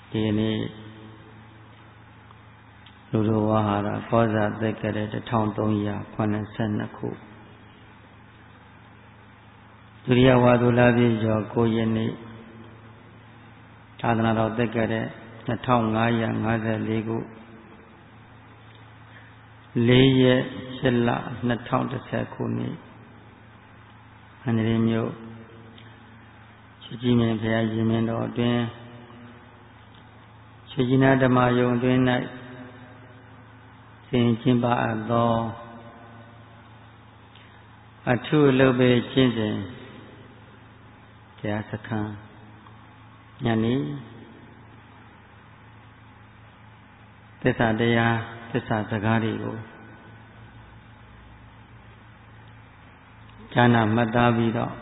ဒီနေ့လူတော်ဝါဟာရကောဇာသက်ကြတဲ့1382ခုဒုတိယဝါသူလာပြည့်ကျော်9ရက်နေ့သာသနာတော်သက်ကြတဲ့2554ခု4ရက်7လ2010ခုနှစ်အန္တရာယ်မြို့ရှိကြီးမင်းဘုရားရှင်မင်းတော်အတွင်းရှိကြီးနာဓမ္မယုံအတွင်း၌ဆင်ကျင်းပါအပ်သောအထုအလုပ်ပဲကျင့်စဉ်တရားစခန်းညနေသစ္စာတရားသစ္စာစကားတွေကိုဉာဏ်မှတ်သားပြီးတော့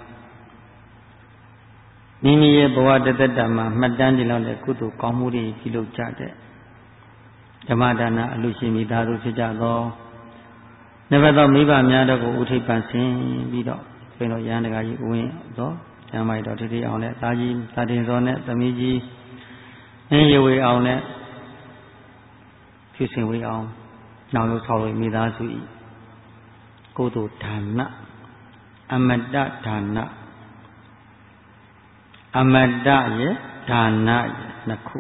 မိမိရဲ့ဘဝတသက်တာမှာမှတ်တမ်းတင်လောက်တဲ့ကုသိုလ်ကောင်းမှုတွေပြုလုပ်ကြတဲ့ဓမ္မဒါနအလူရှင်မိသားစုဖြစ်ကြသောနှစ်ဘက်သောမိဘများတို့ကိုဥထိပ်ပန်ဆင်ပြီးတော့ဘုန်းတော်ရဟန်းတကာကြီးဥဝင်သောကျမ်းမိုက်တော်တိအောင်နဲ့သားကြီးသာတင်စောနဲ့သမီးကြီးအင်းရဝေအောင်နဲ့ဖြူစင်ဝေအောင်နောက်လို့ဆောက်လို့မိသားစုဤကုသိုလ်ဒါနအမတ္တဒါနအမတ္တရဲ့ဒါနရဲ့နှစ်ခု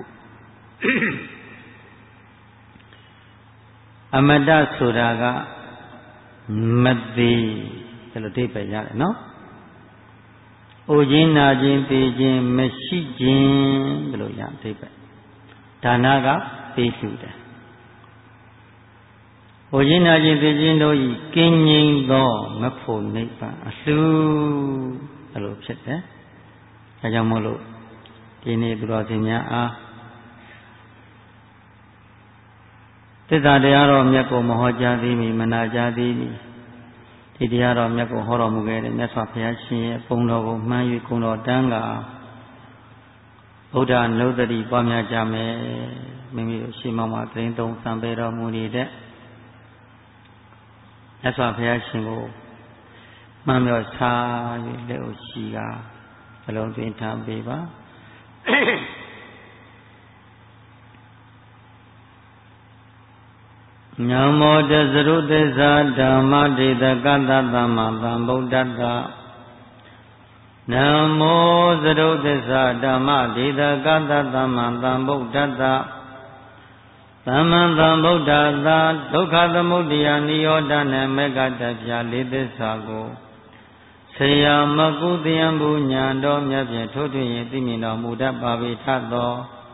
အမတ္တဆိုတာကမသေးဒါလိုအဓိပ္ပာယ်ရတယ်နော်။အိုခြင်းနာခြင်းသိခြင်းမရှိခြင်းဒါလိုရအဓိပ္ပာယ်ဒါနကပေးလှူတယ်။အိုခြင်းနာခြင်းသိခြင်းတို့ဤကင်းငြိမ်းသောမဖို့နိဗ္ဗာန်အလှူဒါလိုဖြစ်တယ်။ဒါကြောင့်မို့လို့ဒီနေ့သူတော်စင်များအားသစ္စာတရားတော်မြတ်ကိုမဟောကြားသေးမီမနာကြားသေးမီဒီတရားတော်မြတ်ကိုဟောတော်မူခဲ့တဲ့မြတ်စွာဘုရားရှင်ရဲ့ပုံတော်ကိုမှန်း၍ကုံတော်တန်းကဗုဒ္ဓနုဒတိပွားများကြမယ်မိမိတို့ရှေးမောင်မှာတရင်သုံးစံပေတော်မူနေတဲ့မြတ်စွာဘုရားရှင်ကိုမှန်းမြော့ချ၍လက်ကိုရှိကနှလုံးသွင်းထားပေးပါနမောတသရုသစ္စာဓမ္မဒေသကတ္တသမ္မာသမ္ဗုဒ္ဓတ္တနမောသရုသစ္စာဓမ္မဒေသကတ္တသမ္မာသမ္ဗုဒ္ဓတ္တသမ္မာသမ္ဗုဒ္ဓတ္တဒုက္ခသမုဒယနိရောဓနဲ့မေဃတပြလေးသစ္စာကိုဆရာမကုသယံဘူညာတော်မြတ်ဖြင့်ထိုးထွင်းရင်သိမြင်တော်မူတတ်ပါ၏ထသော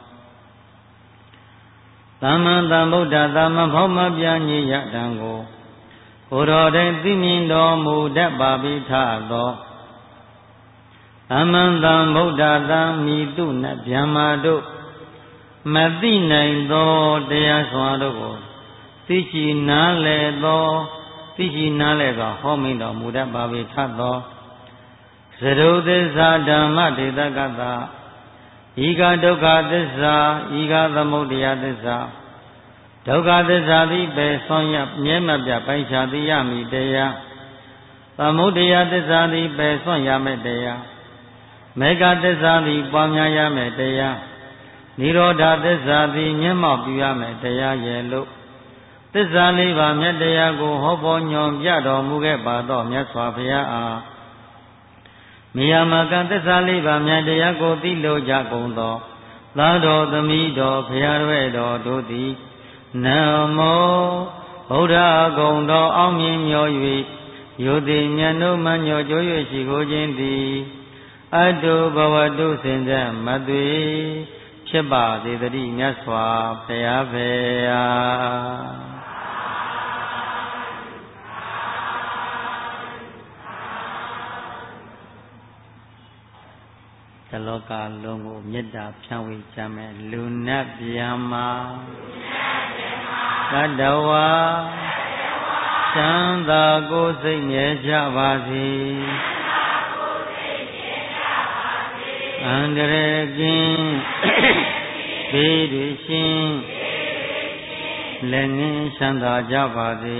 သမ္မာသမ္ဗုဒ္ဓသမ္မာဖောမပြညိယတံကိုကိုယ်တော်တိုင်သိမြင်တော်မူတတ်ပါ၏ထသောသမ္မာသမ္ဗုဒ္ဓသံမိတုနဗျမ္မာတို့မသိနိုင်သောတရားစွာတို့ကိုသိရှိနားလည်သောသိရှိနားလည်စွာဟောမိန်တော်မူတတ်ပါ၏ထသောသရုသစ္စာဓမ္မဒေသကတ္တဤကဒုက္ခသစ္စာဤကသမုဒယသစ္စာဒုက္ခသစ္စာသည်ပဲဆွမ်းရမြဲမပြပိုင်းခြားသိရမည်တရားသမုဒယသစ္စာသည်ပဲဆွမ်းရမယ်တရားမေဃသစ္စာသည်ပွားများရမယ်တရားနိရောဓသစ္စာသည်မျက်မှောက်ပြုရမယ်တရားရဲ့လို့သစ္စာလေးပါးမြတ်တရားကိုဟောပေါ်ညွန်ပြတော်မူခဲ့ပါသောမြတ်စွာဘုရားအားမိယာမကသစ္စာလေးပါးမြတ်တရားကိုသိလို့ကြကုန်သောသာတော်သမီးတော်ဘုရားရဲ့တော်တို့သည်နမောဗုဒ္ဓဂုံတော်အောင်မြင်မြော်၍ယုတိမြတ်တို့မှညော်ကြွ၍ရှိကိုခြင်းသည်အတုဘဝတုစင်ကြမသွေဖြစ်ပါစေတည်းမြတ်စွာဘုရားဖေဟာတလောကလုံးကိုမေတ္တာဖြန့်ဝေကြမယ်လူနတ်ဗျာမာတတဝါချမ်းသာကိုယ်စိတ်မြဲကြပါစေအန္တရာယ်ကင်းဘေးတွေရှင်လက်ငင်းချမ်းသာကြပါစေ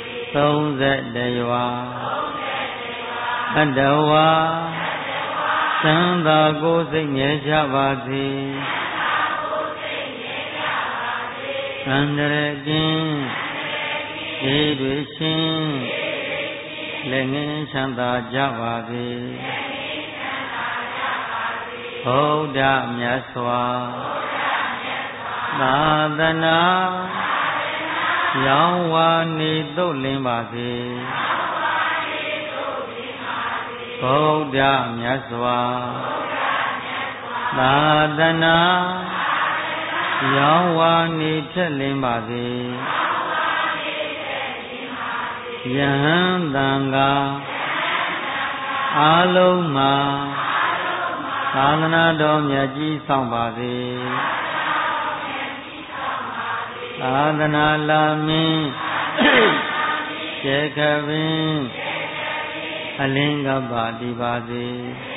30ရွာတတဝါချမ်းသာကိုယ်စိတ်မြဲကြပါစေအန္တရာယ်ကင်းရေတွေရှင်လက်ငင်းချမ်းသာကြပါစေဘုရားမြတ်စွာသာသနာရောင်းဝါနေသို့လင်းပါစေဘုရားမြတ်စွာသာသနာရောင်းဝါနေထက်လင်းပါစေယဟန်တန်ဃာအားလုံးမှာသာသနာတော်မြတ်ကြီးဆောင်ပါစေသာသနာလာမင်းကျေခပင်အလင်းကပါတည်ပါစေ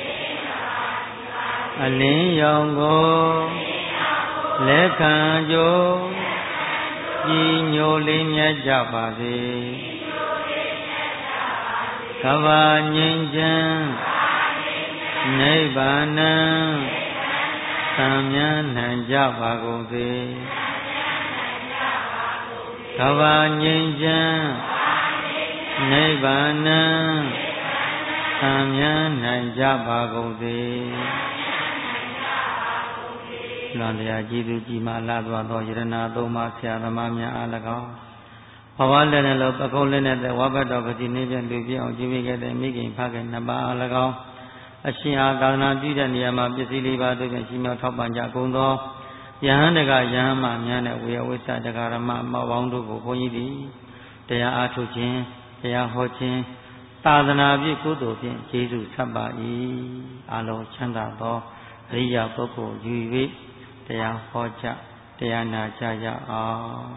အလင်းရောင်ကိုလက်ခံကြိုးကြီးညိုလေးမြတ်ကြပါစေကဘာငြိမ်းချမ်းနိဗ္ဗာန်သံမြန်းနိုင်ကြပါကုန်စေကဘာငြိမ်းချမ်းနိဗ္ဗာန်သံမြန်းနိုင်ကြပါကုန်စေလွန်တရားကြည်သူကြည်မာလာသွားသောယရဏသုံးပါးဆရာသမားများအား၎င်းဘဝလည်းနဲ့လို့ပကုံးလည်းနဲ့ဝဘတ်တော်ကတိနေပြန်လူပြအောင်ကြည်မိခဲ့တဲ့မိခင်ဖခင်နှစ်ပါးအား၎င်းအရှင်အားသာသနာပြုတဲ့နေရာမှာပစ္စည်းလေးပါးတို့ဖြင့်ရှင်မြောက်ထောက်ပံ့ကြကုန်သောယဟန်တကယဟန်မများနဲ့ဝေယဝိသတက္ကရမမောက်ပေါင်းတို့ကိုဘုန်းကြီးသည်တရားအားထုတ်ခြင်းတရားဟောခြင်းသာသနာပြုကုသိုလ်ဖြင့်ကျေးဇူးဆက်ပါ၏အလုံးချမ်းသာသောအရိယာပုဂ္ဂိုလ်ယူ၍တရားဟောကြတရားနာကြရအောင်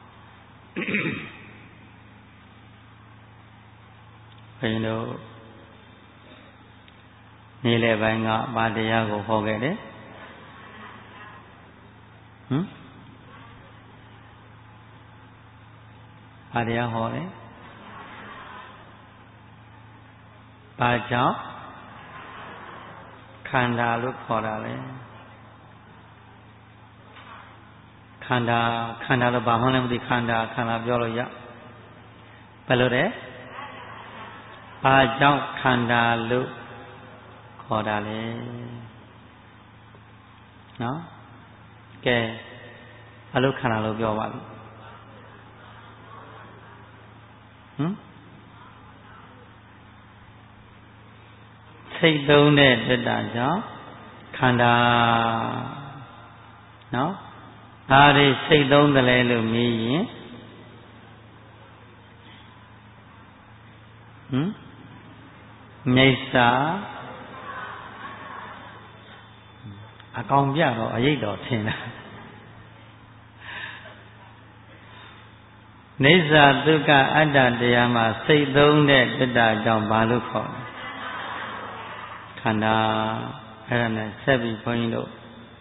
ဘုန်းတို့နေ့လယ်ပိုင်းကဘာတရားကိုဟောခဲ့တယ်ဘာတရားဟောတယ်ဘာကြောင့်ခန္ဓာလို့ခေါ်တာလေခန္ဓာလို့ဘာမှလည်းမသိခန္ဓာပြောလို့ရဘယ်လိုလဲဘာကြောင့်ခန္ဓာလို့ခေါ်တာလေနော်ကဲဘာလို့ခန္ဓာလို့ပြောပါလဲစိတ်သုံးတဲ့တက်တာကြောင့်ခန္ဓာနော်ဒါတွေစိတ်သုံးတယ်လေလို့မေးရင်မိစ္ဆာအကောင်ပြတော့အရေးတော်ထင်တာနိစ္စဒုက္ခအတ္တတရားမှာစိတ်သုံးတဲ့တတ္တကြောင့်ဘာလို့ခေါ်လဲခန္ဓာအဲ့ဒါနဲ့ဆက်ပြီးဘုန်းကြီးတို့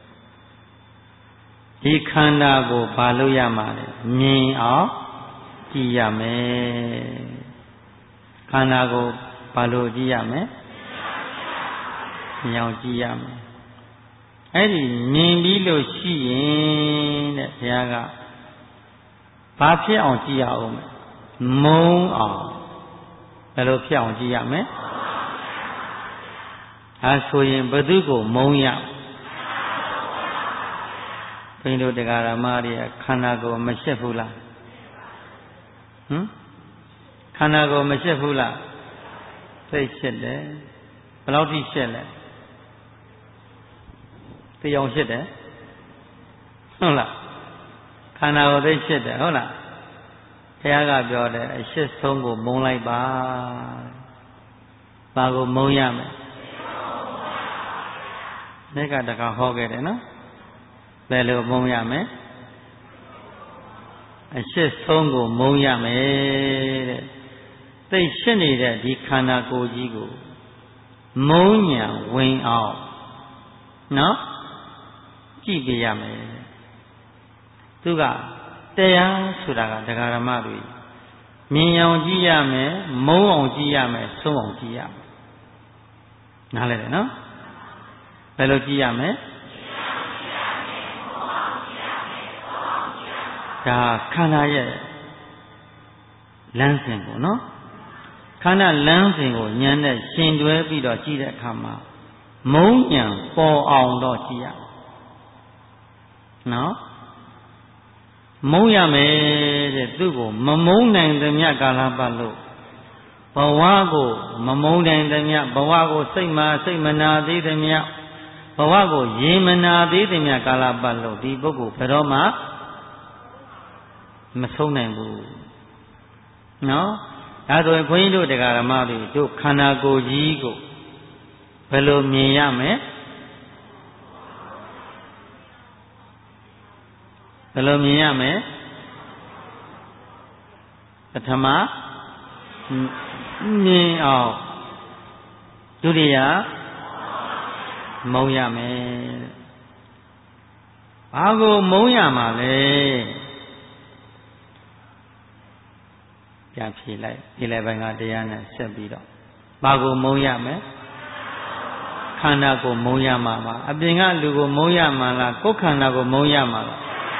ဒီခန္ဓာကိုဘာလို့ရမှာလဲမြင်အောင်ကြည့်ရမယ်ခန္ဓာကိုဘာလို့ကြည့်ရမလဲမြင်အောင်ကြည့်ရမယ်အဲ့ဒီမြင်ပြီးလို့ရှိရင်တဲ့ဘုရားကဘာဖြစ်အောင်ကြည့်ရအောင်မုန်းအောင်ဘယ်လိုဖြစ်အောင်ကြည့်ရမလဲအဲဆိုရင်ဘယ်သူကိုမုန်းရဘုန်းကြီးတို့တရားဓမ္မတွေခန္ဓာကိုယ်မရှက်ဘူးလားခန္ဓာကိုယ်မရှက်ဘူးလားသိရှက်တယ်ဘယ်လောက်ထိရှက်လဲသိအောင်ရှက်တယ်ဟုတ်လားခန္ဓာကိုယ်သိရှက်တယ်ဟုတ်လားဘုရားကပြောတယ်အရှက်ဆုံးကိုမုန်းလိုက်ပါဘာကိုမုန်းရမလဲနေ့ကတခါဟောခဲ့တယ်နော်ဘယ်လိုမုန်းရမလဲအရှက်ဆုံးကိုမုန်းရမယ်တဲ့သိရှင်းနေတဲ့ဒီခန္ဓာကိုယ်ကြီးကိုမုန်းညာဝင်အောင်နော်ကြည့်ပြရမယ်သူကတရားဆိုတာကဒကာရမတွေမြင်အောင်ကြည့်ရမယ်မုန်းအောင်ကြည့်ရမယ်ဆုံးအောင်ကြည့်ရမယ်နားလည်တယ်နော်ယ်လိုကြည့်ရမလဲဒါခန္ဓာရဲ့လမ်းစဉ်ကိုနော်ခန္ဓာလမ်းစဉ်ကိုဉာဏ်နဲ့ရှင်တွဲပြီးတော့ကြည့်တဲ့အခါမှာမုံဉဏ်ပေါ်အောင်တော့ကြည့်ရနော်မုံရမယ်တဲ့သူ့ကိုမမုံနိုင်သမျှကာလပတ်လို့ဘဝကိုမမုံနိုင်သမျှဘဝကိုစိတ်မနာသေးသမျှဘဝကိုရေမနာသေးသမျှကာလပတ်လို့ဒီပုဂ္ဂိုလ်ဘယ်တော့မှမဆုံးနိုင်ဘူးနော်ဒါဆိုရင်ခွန်ကြီးတို့တရားဓမ္မတွေတို့ခန္ဓာကိုယ်ကြီးကိုဘယ်လိုမြင်ရမလဲဘယ်လိုမြင်ရမလဲပထမမြင်အောင်ဒုတိယမုံရမယ်ဘာကိုမုံရမှာလဲပြန်ဖြေလိုက်ဒီလည်းပိုင်းကတရားနဲ့ဆက်ပြီးတော့ဘာကိုမုံရမယ်ခန္ဓာကိုမုံရမှာပါအပြင်ကလူကိုမုံရမှာလားကိုယ်ခန္ဓာကိုမုံရမှာလား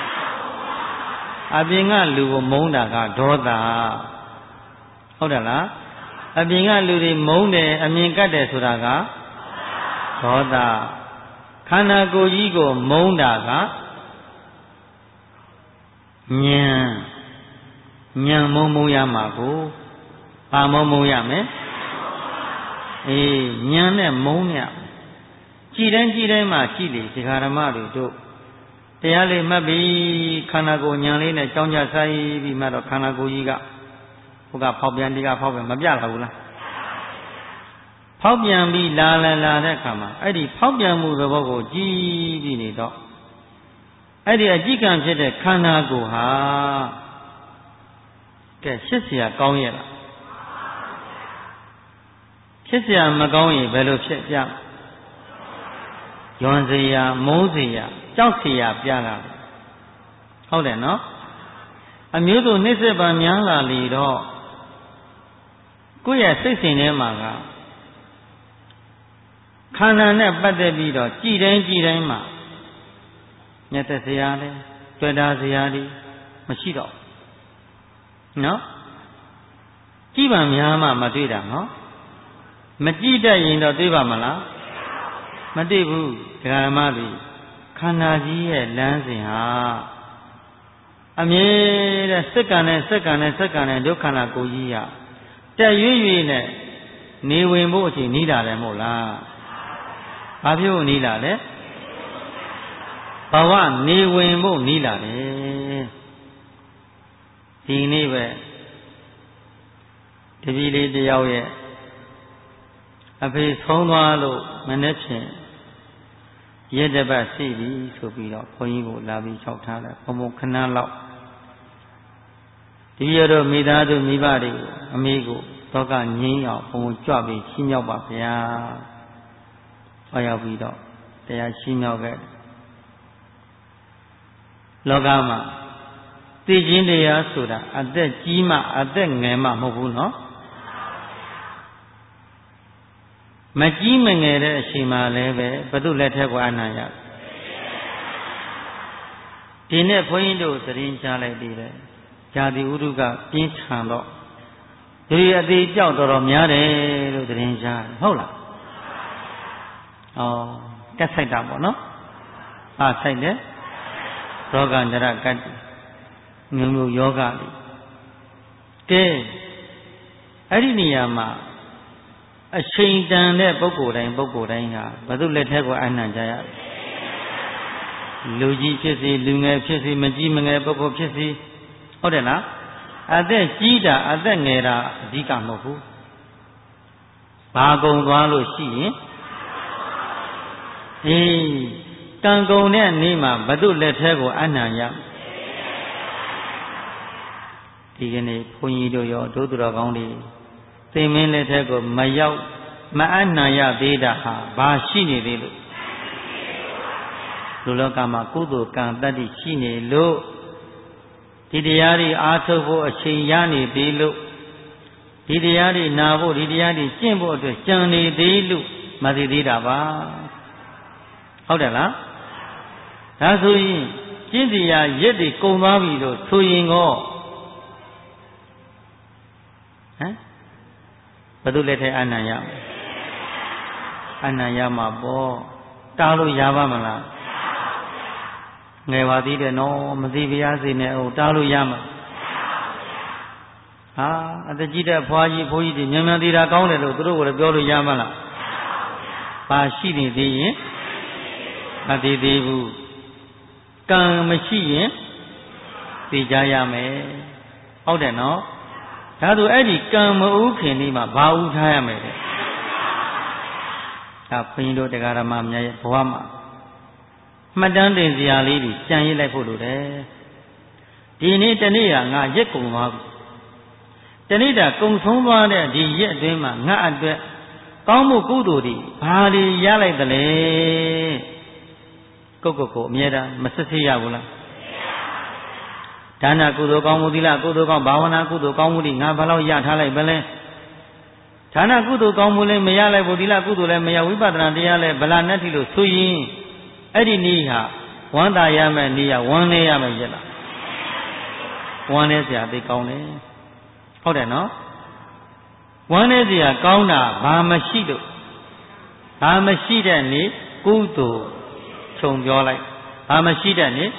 အပြင်ကလူကိုမုံတာကဒေါသဟုတ်တယ်လားအပြင်ကလူတွေမုံတယ်အမြင်ကတ်တယ်ဆိုတာကဒေါသခန္ဓာကိုယ်ကြီးကိုမုံတာကဉာဏ်မုံရမှာကိုဘာမုံရမယ်အေးဉာဏ်နဲ့မုံရကြည်တိုင်းမှာကြည်လေဒီဃာရမတွေတို့တရားလေးမှတ်ပြီးခန္ဓာကိုယ်ဉာဏ်လေးနဲ့ကြောင်းကြဆိုင်ပြီးမှတော့ခန္ဓာကိုယ်ကြီးကဟိုကဖောက်ပြန်ဒီကဖောက်ပြန်မပြလာဘူးလားဖောက်ပြန်ပြီးလာတဲ့အခါမှာအဲ့ဒီဖောက်ပြန်မှုသဘောကိုကြည်ပြီးနေတော့အဲ့ဒီအကြည့်ကံဖြစ်တဲ့ခန္ဓာကိုယ်ဟာကဲရှစ်เสียကောင်းရဲ့လားရှစ်เสียမကောင်းရင်ဘယ်လိုဖြစ်ပြယွန်เสียမုန်းเสียကြောက်เสียပြလာဟုတ်တယ်နော်အမျိုးစုနှိစ္စပံများလာလေတော့ကိုယ့်ရဲ့စိတ်စဉ်ထဲမှာကခန္ဓာနဲ့ပတ်သက်ပြီးတော့ကြည်တိုင်းမှာမျက်သက်စရာလဲတွေ့တာစရာဒီမရှိတော့နော်ကြည်ပါများမှမတွေ့တာနော်မကြည့်တတ်ရင်တော့တွေ့ပါမလားမတွေ့ဘူးဒကာဓမ္မတွေခန္ဓာကြီးရဲ့လမ်းစဉ်ဟာအမြဲတမ်းစက္ကန့်နဲ့ဒုက္ခန္ဓာကိုယ်ကြီးရတက်ရွေ့နဲ့နေဝင်ဖို့အချိန်နီးလာတယ်မဟုတ်လားဘာဖြစ်လို့နီးလာလဲဘဝနေဝင်ဖို့နီးလာတယ်ဒီနေ့ပဲတပည့်လေးတယောက်ရဲ့အဖေဆုံးသွားလို့မနေ့ဖြင့်ရက်တပတ်ရှိပြီဆိုပြီးတော့ဘုန်းကြီးကိုလာပြီးလျှောက်ထားတယ်ဘုံခဏလောက်ဒီရတော့မိသားစုမိဘတွေကိုအမေကိုတော့ကငြင်းအောင်ဘုံကြွပြီးချီးမြှောက်ပါဗျာဟောရောက်ပြီးတော့တရားချီးမြှောက်ခဲ့လောကမှာသိခြင်းတရားဆိုတာအသက်ကြီးမှအသက်ငယ်မှမဟုတ်ဘူးနော်မကြီးမငယ်တဲ့အချိန်မှလည်းပဲဘု து လက်ထက်ကအနံ့ရဒီနေ့ဘုန်းကြီးတို့သတင်းကြားလိုက်ပြီးတယ်ဇာတိဥဒုကပြင်းထန်တော့ဒီအသေးကြောက်တော်များတယ်လို့သတင်းကြားတယ်ဟုတ်လားတက်ဆိုင်တာပေါ့နော်ဆိုင်တယ်ရောဂန္တရကတ္တိမျိုးယောဂလေးကဲအဲ့ဒီနေရာမှာအချိန်တန်တဲ့ပုဂ္ဂိုလ်တိုင်းဟာဘု து လက်ထက်ကိုအနံ့ကြရလူကြီးဖြစ်စေလူငယ်ဖြစ်စေမကြီးမငယ်ပုဂ္ဂိုလ်ဖြစ်စေဟုတ်တယ်လားအသက်ကြီးတာအသက်ငယ်တာအဓိကမဟုတ်ဘူးဘာကုံသွားလို့ရှိရင်ကံကုံတဲ့နေ့မှာဘု து လက်ထက်ကိုအနံ့ရဒီကနေ့ဘုန်းကြီးတို့ရောဒုသူတော်ကောင်းတွေသိမင်းလက်ထက်ကိုမရောက်မအနံ့ရသေးတာဟာဘာရှိနေသေးလို့လူလောကမှာကုသိုလ်ကံတတ္တိရှိနေလို့ဒီတရားတွေအားထုတ်ဖို့အချိန်ရနေသေးလို့ဒီတရားတွေနာဖို့ဒီတရားတွေကျင့်ဖို့အတွက်ကြံနေသေးလို့မသိသေးတာပါဟုတ်တယ်လားဒါဆိုရင်ကျင့်တရားရက်တွေကုန်သွားပြီလို့ဆိုရင်ကောဘယ်သူလက်ထဲအနံ့ရမလဲအနံ့ရမှာပေါ့တားလို့ရပါမလားငယ်ပါသေးတယ်နော်မသိပါရစေနဲ့တားလို့ရမှာဟာအတကြီးတဲ့ဖွားကြီးဖိုးကြီးတွေမြန်မြန်သေးတာကောင်းတယ်လို့သူတို့ကလည်းပြောလို့ရမလားပါရှိနေသေးရင်မသေးသေးဘူးကံမရှိရင်သိကြရမယ်ဟုတ်တယ်နော်ဒါဆိုအဲ့ဒီကံမဥခင်လေးမှာဘာဥထားရမယ်လဲဒါဘုန်းကြီးတို့တရားဓမ္မများရဲ့ဘဝမှာမှတ်တမ်းတင်စရာလေးတွေကြံရစ်လိုက်ဖို့လိုတယ်ဒီနေ့တနေ့ကငါရက်ကုန်သွားပြီတနေ့တာကုံဆုံးသွားတဲ့ဒီရက်အတွင်းမှာငါအတွက်ကောင်းမှုကုသိုလ်တွေဘာတွေရလိုက်သလဲကိုအမြဲတမ်းမစစ်ဆေးရဘူးလားဒါနကုသိုလ်ကောင်းမှုသီလကုသိုလ်ကောင်းဘာဝနာကုသိုလ်ကောင်းမှုတွေငါဘယ်လောက်ရထားလိုက်ပါလဲဒါနကုသိုလ်ကောင်းမှုလည်းမရလိုက်ဘူးသီလကုသိုလ်လည်းမရဝိပဿနာတရားလည်းဗလာနဲ့ထီလို့ဆိုရင်အဲ့ဒီနေ့ဟာဝမ်းသာရမယ်နေ့ရဝမ်းနေရမယ်ရက်လားဝမ်းနေစရာသိကောင်းတယ်ဟုတ်တယ်နော်ဝမ်းနေစရာကောင်းတာဘာမရှိလို့ဘာမရှိတဲ့နေ့ကုသိုလ်ခြုံပြောလိုက်ဘာမရှိတဲ့နေ့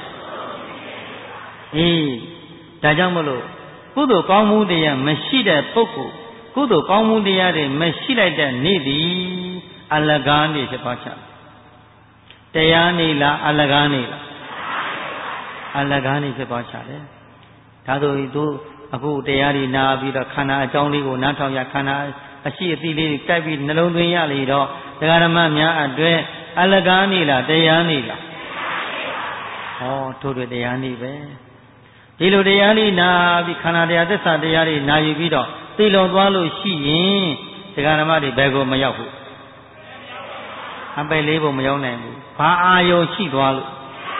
ဒါကြောင့်မလို့ကုသိုလ်ကောင်းမှုတရားမရှိတဲ့ပုဂ္ဂိုလ်ကုသိုလ်ကောင်းမှုတရားတွေမရှိလိုက်တဲ့နေ့သည်အလကားနေ့ဖြစ်ပါချတရားနေ့လားအလကားနေ့လားအလကားနေ့ဖြစ်ပါချတယ်ဒါဆိုသူအခုတရားတွေနာပြီးတော့ခန္ဓာအကြောင်းလေးကိုနားထောင်ရခန္ဓာအရှိအသိလေးတွေကြိုက်ပြီးနှလုံးသွင်းရလေတော့တရားဓမ္မများအတွက်အလကားနေ့လားတရားနေ့လားဟောတို့တွေတရားနေ့ပဲဒီလိုတရားလေးနာပြီးခန္ဓာတရားသစ္စာတရားတွေနာယူပြီးတော့သိလွန်သွားလို့ရှိရင်တရားဓမ္မတွေဘယ်ကိုမရောက်ဘူးအပယ်လေးကိုမရောက်နိုင်ဘူးဘာအာယုံရှိသွားလို့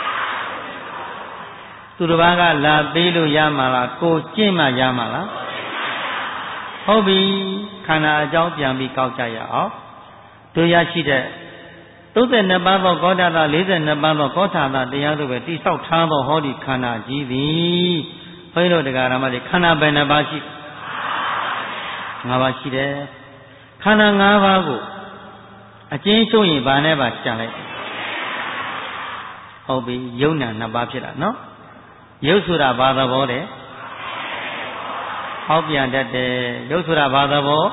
သူတစ်ပါးကလာပေးလို့ရမှာလားကိုကျင့်မှရမှာလားဟုတ်ပြီခန္ဓာအကြောင်းပြန်ပြီးကောက်ကြရအောင်တို့ရရှိတဲ့32ပါးသောကောဋ္ဌတာ42ပါးသောကောဋ္ဌတာတရားတို့ပဲတိဆောက်ထားသောဟောဒီခန္ဓာကြီးသည်ဘုန်းကြီးတို့တရားဓမ္မတွေခန္ဓာဘယ်နှပါးရှိ5ပါးရှိတယ်ခန္ဓာ5ပါးကိုအကျဉ်းချုပ်ရင်ဗာနဲ့ပါကြံလိုက်ဟုတ်ပြီယုံနာ2ပါးဖြစ်တာနော်ရုပ်ဆိုတာဘာသဘောလဲဖောက်ပြန်တတ်တယ်ရုပ်ဆိုတာဘာသဘော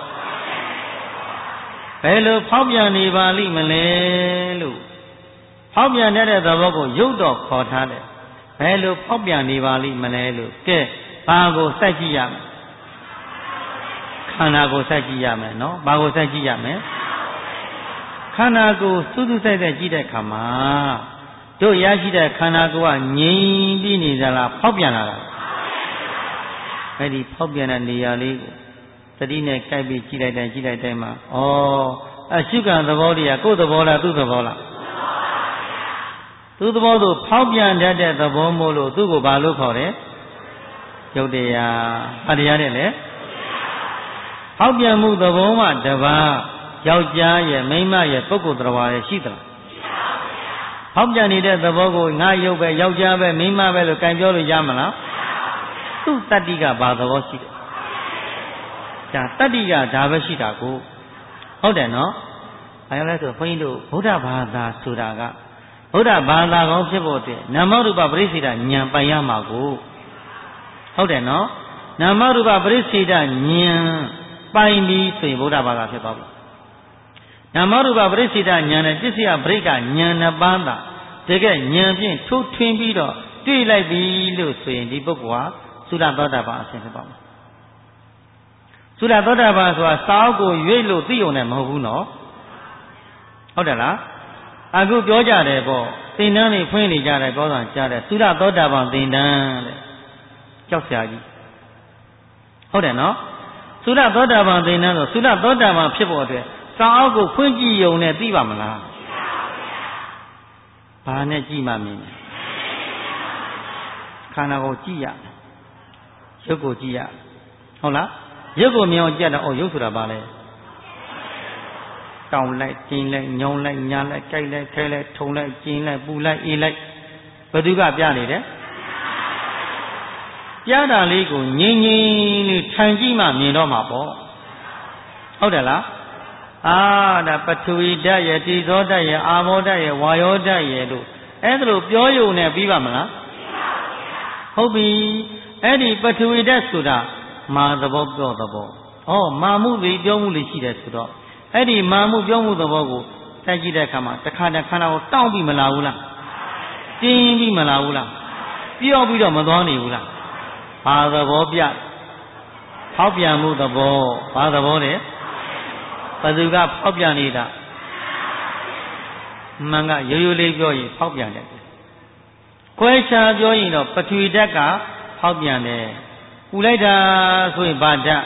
ဘယ်လိုဖောက်ပြန်နေပါလိမ့်မလဲလို့ဖောက်ပြန်တဲ့သဘောကိုရုပ်တော့ခေါ်ထားတယ်ဘယ်လိုဖောက်ပြန်နေပါလိမ့်မလဲလို့ကဲဘာကိုစိုက်ကြည့်ရမလဲခန္ဓာကိုစိုက်ကြည့်ရမယ်နော်ဘာကိုစိုက်ကြည့်ရမယ်ခန္ဓာကိုစူးစူးစိုက်စိုက်ကြည့်တဲ့အခါမှာတို့ရရှိတဲ့ခန္ဓာကိုယ်ကငြိမ်ပြီးနေကြလားဖောက်ပြန်လာတာအဲ့ဒီဖောက်ပြန်တဲ့နေရာလေးကိုသတိနဲ့ကြိုက်ပြီးကြည့်လိုက်တိုင်းမှာအရှုခံသဘောတွေကကိုယ်သဘောလားသူ့သဘောလားသူ့သဘောဆိုဖောက်ပြန်တတ်တဲ့သဘောမို့လို့သူ့ကိုဘာလို့ခေါ်တယ်ယုတ်တရားဘာတရားနဲ့လဲဖောက်ပြန်မှုသဘောမှတပါးယောက်ျားရဲ့မိန်းမရဲ့ပုဂ္ဂိုလ်တော်ရဲ့ရှိသလားဖောက်ပြန်နေတဲ့သဘောကိုငါရုပ်ပဲယောက်ျားပဲမိန်းမပဲလို့ကြံပြောလို့ရမလားသူ့တတ္တိကဘာသဘောရှိတယ်ဒါတတ္တိကဒါပဲရှိတာကိုဟုတ်တယ်နော်ဘာလို့လဲဆိုဘုန်းကြီးတို့ဗုဒ္ဓဘာသာဆိုတာကဗုဒ္ဓဘာသာကောင်းဖြစ်ဖို့အတွက်နာမရူပပရိစ္ဆေဒဉာဏ်ပိုင်ရမှာကိုဟုတ်တယ်နော်နာမရူပပရိစ္ဆေဒဉာဏ်ပိုင်ပြီးဆိုရင်ဗုဒ္ဓဘာသာဖြစ်သွားပြီနာမရူပပရိစ္ဆေဒဉာဏ်နဲ့ပစ္စယပရိက္ခဉာဏ်2ပါးသာတကယ်ဉာဏ်ဖြင့်ထိုးထွင်းပြီးတော့တွေ့လိုက်ပြီလို့ဆိုရင်ဒီပုဂ္ဂိုလ်ဟာသုဒသောတာပန်အစဉ်ဖြစ်ပါမယ်သုဒသောတာပန်ဆိုတာစာအုပ်ကိုရွေ့လို့သိုံနဲ့မဟုတ်ဘူးနော်ဟုတ်တယ်လားအခုပြောကြတယ်ပေါ့သင်္นานတွေဖွင့်နေကြတယ်ကောသံကြားတယ်သုဒသောတာပန်သင်္นานတဲ့ကြောက်စရာကြီးဟုတ်တယ်နော်သုဒသောတာပန်သင်္นานဆိုသုဒသောတာပန်ဖြစ်ဖို့အတွက်စာအုပ်ကိုဖွင့်ကြည့်ုံနဲ့သိပါမလားဘာနဲ့ကြည့်မှမြင်လဲခန္ဓာကိုကြည့်ရရုပ်ကိုကြည့်ရဟုတ်လားရုပ်ကိုမြင်အောင်ကြည့်တော့ရုပ်ဆိုတာဘာလဲတောင်းလိုက်ကျင်းလိုက်ညောင်းလိုက်ညာလိုက်ကြိုက်လိုက်ခဲလိုက်ထုံလိုက်ကျင်းလိုက်ပူလိုက်အေးလိုက်ဘယ်သူကပြနေတယ်ပြတာလေးကိုငြိမ်ငြိမ်လေးထိုင်ကြည့်မှမြင်တော့မှာပေါ့ဟုတ်တယ်လားဒါပထဝီဓာတ်ရဲ့တိဇောဓာတ်ရဲ့အာဘောဓာတ်ရဲ့ဝါယောဓာတ်ရဲ့တို့အဲ့ဒါလိုပြောယုံနဲ့ပြီးပါမလားဟုတ်ပြီအဲ့ဒီပထဝီဓာတ်ဆိုတာမာသဘောပြောသဘောမာမှုတွေပြောမှုတွေရှိတယ်ဆိုတော့အဲ့ဒီမာမှုပြောမှုသဘောကိုတိုက်ကြည့်တဲ့အခါမှာတစ်ခါတည်းခန္ဓာကိုတောင့်ပြီးမလာဘူးလားတင်းပြီးမလာဘူးလားပြောပြီးတော့မသွားနေဘူးလားဘာသဘောပြဖောက်ပြန်မှုသဘောဘာသဘောလဲဘယ်သူကဖောက်ပြန်နေတာမှန်ကရိုးရိုးလေးပြောရင်ဖောက်ပြန်တယ်ခွဲခြားပြောရင်တော့ပထဝီဓာတ်ကဖောက်ပြန်တယ်ပူလိုက်တာဆိုရင်ဘာဓာတ်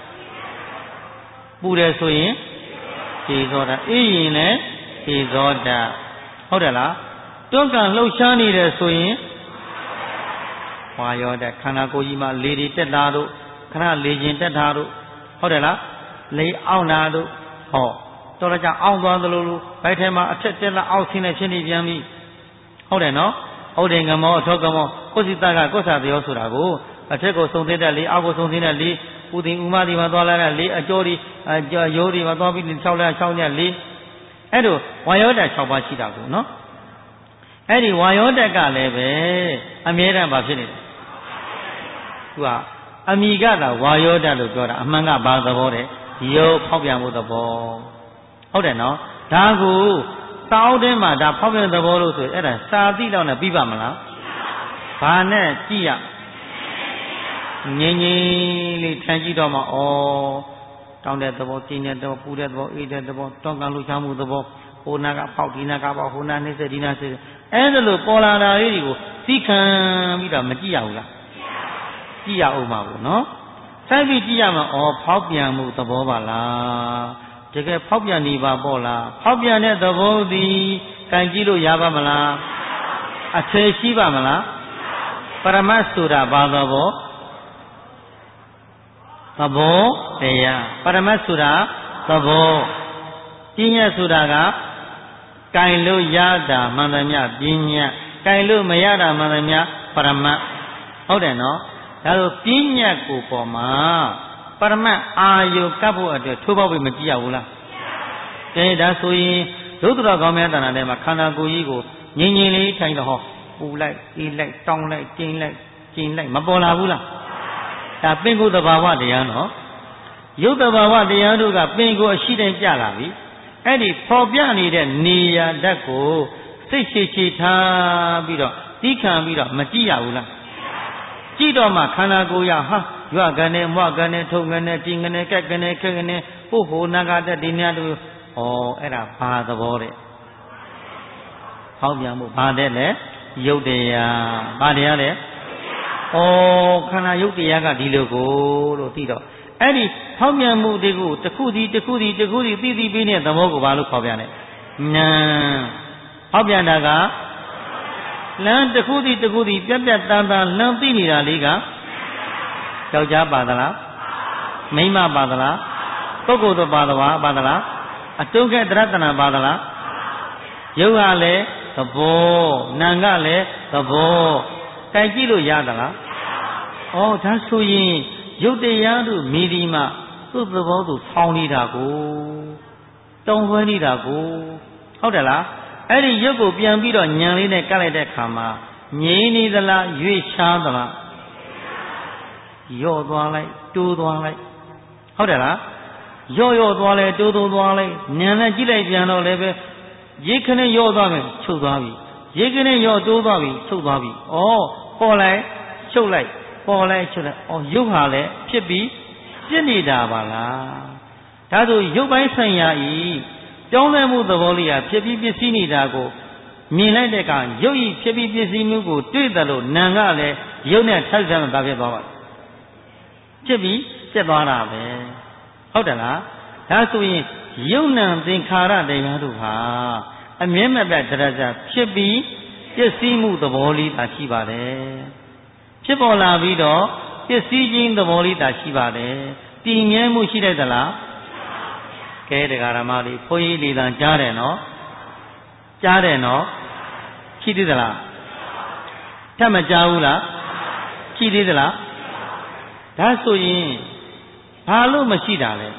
ပူတယ်ဆိုရင်တေဇောဓာတ်အေးရင်လည်းတေဇောဓာတ်ဟုတ်တယ်လားတွန်းကန်လှုပ်ရှားနေတယ်ဆိုရင်ဝါယောဓာတ်ခန္ဓာကိုယ်ကြီးမှာလေတွေတက်တာတို့ခဏလေခြင်းတက်တာတို့ဟုတ်တယ်လားလေအောင်တာတို့တော်တော်ကြာအောင်သွားသလိုလိုဘိုက်ထဲမှာအထက်တက်လာအောက်ဆင်းနေဖြစ်နေပြန်ပြီဟုတ်တယ်နော်ဟုတ်တယ်ငမောအထောကမောကိုယ်စီတကကိုယ်စာတရောဆိုတာကိုအထက်ကိုစုံသိတဲ့လေအောက်ကိုစုံသိတဲ့လေဥသိဥမတိမှာသွားလာတဲ့လေအကျော်ဒီရိုးဒီမှာသွားပြီး6လ6ညလေအဲ့တို့ဝါယောဓာတ်6ပါးရှိတာကိုနော်အဲ့ဒီဝါယောဓာတ်ကလည်းပဲအမြဲတမ်းဘာဖြစ်နေလဲသူကအမိကသာဝါယောဓာတ်လို့ပြောတာအမှန်ကဘာသဘောတဲ့ရုပ်ဖောက်ပြန်မှုသဘောဟုတ်တယ်နော်ဒါကိုစာအုပ်ထဲမှာဒါဖောက်ပြန်သဘောလို့ဆိုအဲ့ဒါစာသိတော့နဲ့ပြီးပါမလားဘာနဲ့ကြည့်ရငြိမ်ငြိမ်လေးထိုင်ကြည့်တော့မှတောင်းတဲ့သဘောကျင်းတဲ့သဘောပူတဲ့သဘောအေးတဲ့သဘောတောင်းကလှူချမှုသဘောဟိုနာကပေါက်ဒီနာကပေါက်ဟိုနာနှိမ့်ဆက်ဒီနာဆက်အဲ့ဒါလို့ပေါ်လာတာလေးတွေကိုသိခံပြီးတော့မကြည့်ရဘူးလားကြည့်ရအောင်ပါဘူးနော်ဆိုင်ပြီးကြည့်ရမှာဖောက်ပြန်မှုသဘောပါလားတကယ်ဖောက်ပြန်နေပါပေါ့လားဖောက်ပြန်တဲ့သဘောသည်ကန်ကြည့်လို့ရပါမလားအထည်ရှိပါမလားပရမတ်ဆိုတာဘာသဘောသဘောတရားပရမတ်ဆိုတာသဘောပညာဆိုတာကကင်လို့ရတာမှန်သမျှပညာကင်လို့မရတာမှန်သမျှပရမတ်ဟုတ်တယ်နော်ဒါဆိုပညာကိုပေါ်မှာပရမတ်အာယုကပ်ဖို့အတွက်ထိုးပေါက်ပြီးမကြည့်ရဘူးလားကဲဒါဆိုရင်ဒုက္ခတော်ကောင်းမြတ်တဏ္ဍာထဲမှာခန္ဓာကိုယ်ကြီးကိုငြိမ်ငြိမ်လေးထိုင်တော့ပူလိုက်အေးလိုက်တောင်းလိုက်ကျင်းလိုက်ကျင်းလိုက်မပေါ်လာဘူးလားဒါပင်ကိုယ်သဘာဝတရားနော်ရုပ်သဘာဝတရားတို့ကပင်ကိုယ်အရှိတိုင်းပြလာပြီအဲ့ဒီပေါ်ပြနေတဲ့နေရာဓာတ်ကိုစိတ်ရှိရှိထားပြီးတော့သိခံပြီးတော့မကြည့်ရဘူးလားကြည့်တော့မှခန္ဓာကိုယ်ရရွကနေမွကနေထုံကနေတင်းကနေကက်ကနေခက်ကနေဟိုနာကတဲ့ဒီများတို့အဲ့ဒါဘာသဘောတဲ့ဟောက်ပြန်မှုဘာတဲ့လဲရုပ်တရားဘာတရားလဲခန္ဓာရုပ်တရားကဒီလိုကိုလို့သိတော့အဲ့ဒီဟောက်ပြန်မှုတွေကိုတစ်ခုစီတစ်ခုစီတစ်ခုစီသိသိပြီးတဲ့သဘောကိုဘာလို့ခေါ်ပြလဲဉာဏ်ဟောက်ပြန်တာကလမ်းတစ်ခုစီတစ်ခုစီပြက်ပြက်တန်းတန်းလမ်းသိနေတာလေးကယောက်ျားပါသလားမိန်းမပါသလားပုဂ္ဂိုလ်တော့ပါသလားအတုကဲတရတနာပါသလားရုပ်ကလည်းသဘောနာမ်ကလည်းသဘောတိုက်ကြည့်လို့ရသလားဒါဆိုရင်ရုပ်တရားတို့မိဒီမှာသူ့သဘောသူဖောင်းနေတာကိုတုံ့ဆွဲနေတာကိုဟုတ်တယ်လားအဲ့ဒီရုပ်ကိုပြန်ပြီးတော့ညံလေးနဲ့ကပ်လိုက်တဲ့အခါမှာငြိမ့်နေသလားရွေ့ရှားသလားယော့သွားလိုက်တိုးသွားလိုက်ဟုတ်တယ်လားယော့သွားလိုက်တိုးသွားလိုက်ညံနဲ့ကြည့်လိုက်ပြန်တော့လည်းပဲရိတ်ခနဲ့ယော့သွားမယ်ချုပ်သွားပြီရိတ်ခနဲ့ယော့တိုးသွားပြီချုပ်သွားပြီပေါ်လိုက်ချုပ်လိုက်ပေါ်လိုက်ချုပ်လိုက်ရုပ်ဟာလည်းဖြစ်ပြီးပြစ်နေတာပါလားဒါဆိုရုပ်ပိုင်းဆိုင်ရာဤပြောင်းလဲမှုသဘောလေးဟာဖြစ်ပြီးပစ္စည်းနေတာကိုမြင်လိုက်တဲ့အခါရုပ်ဤဖြစ်ပြီးပစ္စည်းမှုကိုတွေ့တယ်လို့နာမ်ကလည်းရုပ်နဲ့ထိုက်ဆံတာဖြစ်သွားပါဖြစ်ပြီးပြတ်သွားတာပဲဟုတ်တယ်လားဒါဆိုရင်ယုံနံသင်္ခါရတရားတို့ဟာအမြဲမပြတ်တရဇဖြစ်ပြီးပစ္စည်းမှုသဘောလေးသာရှိပါတယ်ဖြစ်ပေါ်လာပြီးတော့ပစ္စည်းချင်းသဘောလေးသာရှိပါတယ်တည်မြဲမှုရှိတတ်သလားကကဲတရားဓမ္မတွေဘုန်းကြီးလေးတန်ကြားတယ်နော်ကြားတယ်နော်ရှိသေးသလားထပ်မကြားဘူးလားရှိသေးသလားဒါဆိုရင်ဘာလို့မရှိတာလဲ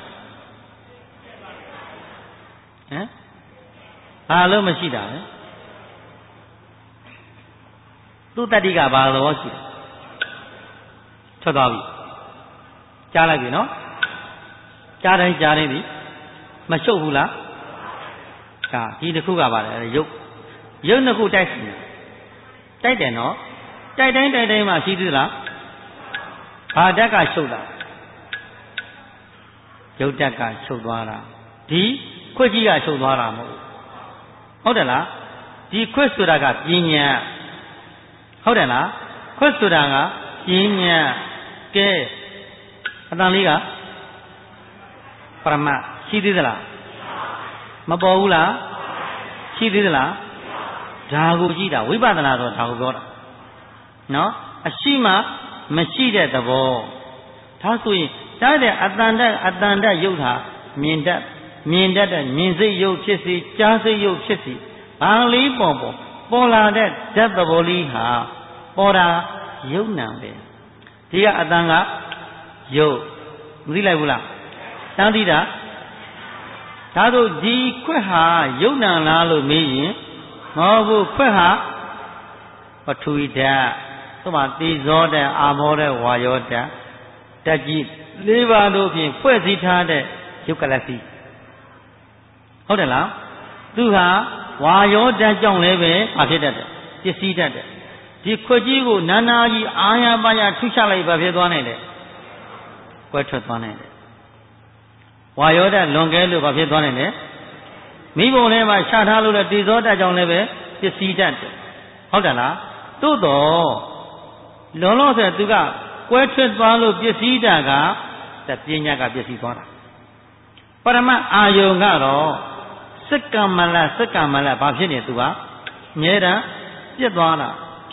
ဟမ်ဘာလို့မရှိတာလဲသူတတ္တိကဘာလို့ရှိတယ်ထွက်သွားပြီကြားလိုက်ပြီနော်ကြားတိုင်းပြီမရှုပ်ဘူးလားဒါဒီတစ်ခုကပါလေရုပ်နှစ်ခုတိုက်တယ်နော်တိုက်တိုင်းမှရှိသေးလားဘာဓာတ်ကရှုပ်တာရုပ်ဓာတ်ကရှုပ်သွားတာဒီခွက်ကြီးကရှုပ်သွားတာမဟုတ်တယ်လားဒီခွက်ဆိုတာကပညာဟုတ်တယ်လားခွက်ဆိုတာကပညာကဲအတန်လေးကပရမတ်ရှိသေးသလားမပေါ်ဘူးလားရှိသေးသလားဒါကိုကြည့်တာဝိပဿနာတော့ဒါကိုပြောတာနော်အရှိမှမရှိတဲ့သဘောဒါဆိုရင်တားတဲ့အတန်တက်ရုပ်ဟာမြင်တတ်တဲ့မြင်စိတ်ရုပ်ဖြစ်စီကြားစိတ်ရုပ်ဖြစ်စီဘာလေးပေါ်လာတဲ့ဓာတ်သဘောလေးဟာပေါ်တာယုံနံပဲဒီကအတန်ကယုတ်မသိလိုက်ဘူးလားတန်းသိတာဒါဆိုဒီခွက်ဟာယုံနံလားလို့မေးရင်မဟုတ်ဘူးခွက်ဟာပထဝီဓာတ်သို့မှသေဇောဓာတ်အာမောဓာတ်ဝါယောဓာတ်ဓာတ်ကြီး၄ပါးတို့ဖြင့်ဖွဲ့စည်းထားတဲ့ယုတ်ကလစီဟုတ်တယ်လားသူဟာဝါယောဓာတ်ကြောင့်လည်းပဲမဖြစ်တတ်တယ်ပစ္စည်းတတ်တယ်ဒီခွက်ကြီးကိုနာနာကြီးအာရပါရထုချလိုက်ပါဖြစ်သွားနိုင်တယ်ကွဲထွက်သွားနိုင်တယ်ဝါယောဓာတ်လွန်ကဲလို့ဘာဖြစ်သွားနိုင်လဲမိဘုံထဲမှာချထားလို့တဲ့တေဇောဓာတ်ကြောင့်လည်းပဲပစ္စည်းတတ်တယ်ဟုတ်တယ်လားသို့တော့လောဆယ်သူကကွဲထွက်သွားလို့ပစ္စည်းဓာတ်ကပညာကပစ္စည်းသွားတာပရမတ်အာယုံကတော့စက္ကမလဘာဖြစ်နေသူကအမြဲတမ်းပြက်သွားတာဩ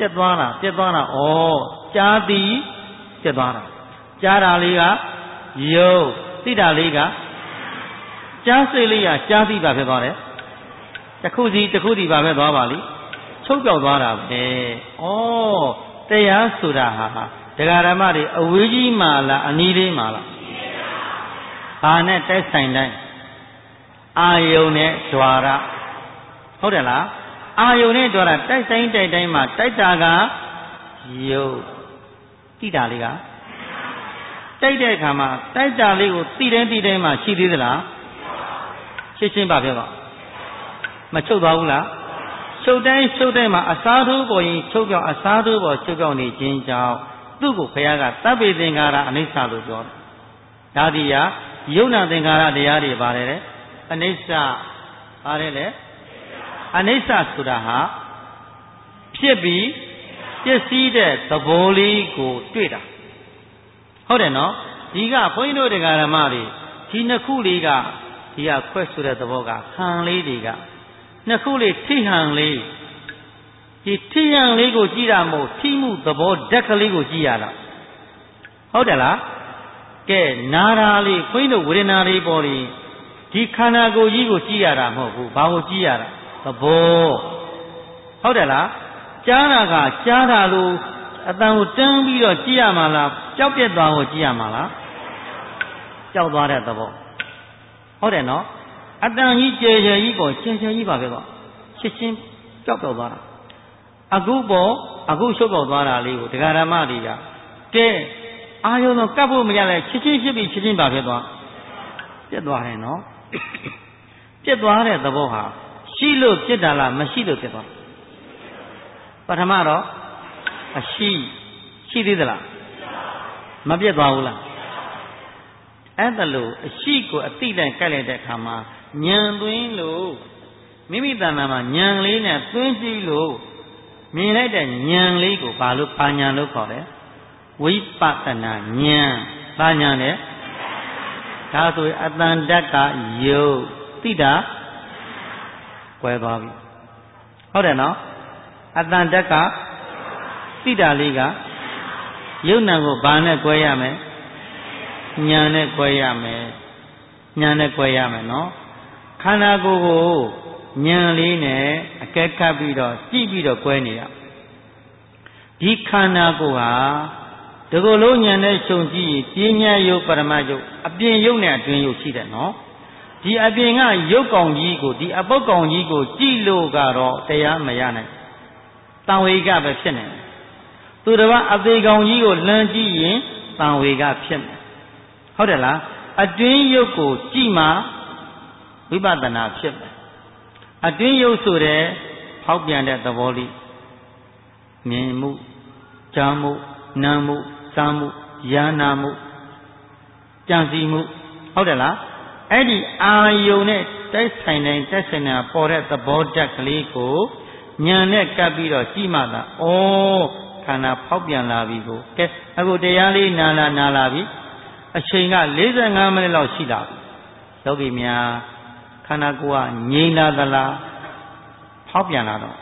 ကြားသည်ပြက်သွားတာကြားတာလေးကယုတ်သိတာလေးကကြားစိတ်လေးကကြားသိပါဖြစ်သွားတယ်တစ်ခုစီပါပဲသွားပါလိချုပ်ပြောက်သွားတာပဲဩတရားဆိုတာဟာတရားဓမ္မတွေအဝေးကြီးမှလားအနီးလေးမှလားဘာနဲ့တိုက်ဆိုင်တိုင်းအာယုန်နဲ့ဓွာရဟုတ်တယ်လားအာယုန်နဲ့ဓွာရတိုက်ဆိုင်တိုင်းမှာတိုက်တာကယုတ်တိတာလေးကတိုက်တဲ့အခါမှာတိုက်တာလေးကိုတိတိုင်းမှာရှိသေးသလားရှင်းပါပြောတော့မချုပ်သွားဘူးလားချုပ်တိုင်းမှာအစားထိုးပေါ်ရင်ချုပ်ပြောင်းအစားထိုးပေါ်ချုပ်ပြောင်းနေခြင်းကြောင့်သူ့ကိုဘုရားကသဗ္ဗေသင်္ခါရအနိစ္စလို့ပြောတယ်ဒါဒီဟာယုံနာသင်္ခါရတရားတွေပါတယ်လေအနိစ္စပါတယ်လေအနိစ္စဆိုတာဟာဖြစ်ပြီးပစ္စည်းတဲ့သဘောလေးကိုတွေ့တာဟုတ်တယ်နော်ဒီကဘုန်းကြီးတို့တရားဓမ္မတွေဒီနှစ်ခုလေးကဒီကခွဲဆိုတဲ့သဘောကဟန်လေးတွေကနှစ်ခုလေးထိဟန်လေးဒီထိဟန်လေးကိုကြည့်တာမဟုတ်ထိမှုသဘောဓာတ်ကလေးကိုကြည့်ရတာဟုတ်တယ်လားကဲနာရာလေးခွင်းတို့ဝေဒနာလေးပေါ်ပြီးဒီခန္ဓာကိုယ်ကြီးကိုကြည့်ရတာမဟုတ်ဘူးဘာကိုကြည့်ရတာသဘောဟုတ်တယ်လားကြားတာကကြားတာလို့အတန်ကိုတန်းပြီးတော့ကြည့်ရမှာလားကြောက်ပြက်သွားကိုကြည့်ရမှာလားကြောက်သွားတဲ့သဘောဟုတ်တယ်နော်အတန်ကြီးကျယ်ကြီးပေါ်ကျယ်ကြီးပါပဲကွာချက်ချင်းကြောက်သွားတာအခုရှုပ်ပေါက်သွားတာလေးကိုဒကာဓမ္မတွေကကဲအာယုံတော့ကပ်ဖို့မရလဲချက်ချင်းဖြစ်ပြီးချက်ချင်းပါဖြစ်သွားပြက်သွားတယ်နော်ပြက်သွားတဲ့သဘောဟာရှိလို့ဖြစ်တာလားမရှိလို့ဖြစ်သွားပထမတော့အရှိသေးသလားမပြက်သွားဘူးလားအဲ့ဒါလို့အရှိကိုအတိတိုင်းကပ်လိုက်တဲ့အခါမှာဉာဏ်သွင်းလို့မိမိတဏ္ဍာမှာဉာဏ်လေးနဲ့သွင်းကြည့်လို့မြင်လိုက်တဲ့ဉာဏ်လေးကိုဘာလို့ပါဉာဏ်လို့ခေါ်လဲဝိပဿနာဉာဏ်ပါဉာဏ်နဲ့ဒါဆိုရင်အတန်တက်ကယုတ်သိတာကွဲသွားပြီဟုတ်တယ်နော်အတန်တက်ကသိတာလေးကယုတ်နံကိုဘာနဲ့ကွဲရမယ်ဉာဏ်နဲ့ကွဲရမယ်ညာနဲ့ကွဲရမယ်နော်ခန္ဓာကိုယ်ကိုဉာဏ်လေးနဲ့အကဲခတ်ပြီးတော့ကြည့်ပြီးတော့ကွဲနေရဒီခန္ဓာကိုယ်ဟာဒီကိုယ်လုံးဉာဏ်နဲ့ရှုံကြည့်ရင်ပညာယုတ်ပရမတ်ယုတ်အပြင်ယုတ်နဲ့အတွင်းယုတ်ရှိတယ်နော်ဒီအပြင်ကယုတ်ကောင်ကြီးကိုဒီအပုတ်ကောင်ကြီးကိုကြည့်လို့ကတော့တရားမရနိုင်တန်ဝေကပဲဖြစ်နေတယ်သူတစ်ပါးအသေးကောင်ကြီးကိုလှမ်းကြည့်ရင်တန်ဝေကဖြစ်မယ်ဟုတ်တယ်လားအတွင်းယုတ်ကိုကြည့်မှဝိပဿနာဖြစ်မယ်အတွင်းယုတ်ဆိုတဲ့ဖောက်ပြန်တဲ့သဘောလေးမြင်မှုကြားမှုနားမှုစားမှုယာနာမှုကြံစည်မှုဟုတ်တယ်လားအဲ့ဒီအာယုံနဲ့တိုက်ဆိုင်တိုင်းတိုက်ဆိုင်တာပေါ်တဲ့သဘောတက်ကလေးကိုဉာဏ်နဲ့ကပ်ပြီးတော့ကြည့်မှသာဩခန္ဓာဖောက်ပြန်လာပြီကိုကဲအခုတရားလေးနာလာပြီအချိန်က45မိနစ်လောက်ရှိလာပြီယောဂီများခန္ဓာကိုယ်ကငြိမ်လာသလားဖောက်ပြန်လာတော့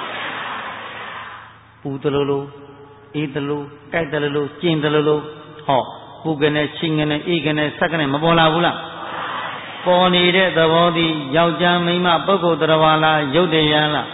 ပူတလို့လို့အေးတလို့ကြိုက်တလို့ကျင်တလို့ဟောပူကနေချင်းကနေအေးကနေဆက်ကနေမပေါ်လာဘူးလားပေါ်နေတဲ့သဘောသည်ယောက်ျားမိန်းမပုဂ္ဂိုလ်တရားလားရုပ်တရားလား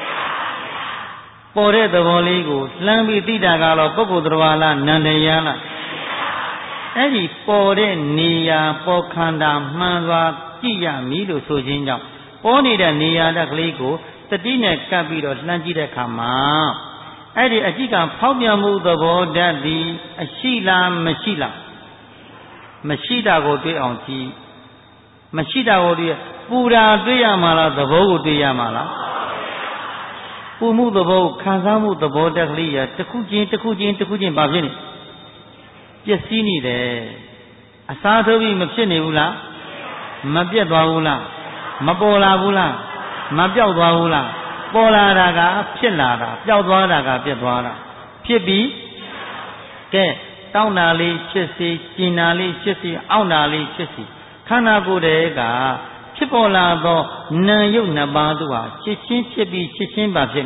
ပေါ်တဲ့သဘောလေးကိုလှမ်းပြီးသိတာကတော့ပုဂ္ဂိုလ်တရားလားနံတရားလားအဲ့ဒီပေါ်တဲ့နေရာပေါ်ခန္ဓာမှန်စွာကြည့်ရမည်လို့ဆိုခြင်းကြောင့်ပေါ်နေတဲ့နေရာတက်ကလေးကိုတတိနဲ့ကပ်ပြီးတော့လှမ်းကြည့်တဲ့အခါမှာအဲ့ဒီအကြည့်ကဖောက်ပြန်မှုသဘောဓာတ်သည်အရှိလားမရှိလားမရှိတာကိုတွေ့အောင်ကြည့်မရှိတာကိုတွေ့ပူတာတွေ့ရမှာလားသဘောကိုတွေ့ရမှာလားပူမှုသဘောခံစားမှုသဘောတက်ကလေးရတစ်ခုချင်းဘာဖြစ်နေပျက်စီးနေတယ်အစားထိုးပြီးမဖြစ်နေဘူးလားမပြတ်သွားဘူးလားမပေါ်လာဘူးလားမပြောက်သွားဘူးလားပေါ်လာတာကဖြစ်လာတာပျောက်သွားတာကပြတ်သွားတာဖြစ်ပြီးကဲတောင်းတာလေးဖြစ်စီကျင်တာလေးဖြစ်စီအောင့်တာလေးဖြစ်စီခန္ဓာကိုယ်တည်းကဖြစ်ပေါ်လာသောနာယုတ်နှစ်ပါးတို့ဟာချစ်ချင်းဖြစ်ပြီးချစ်ချင်းပါဖြစ်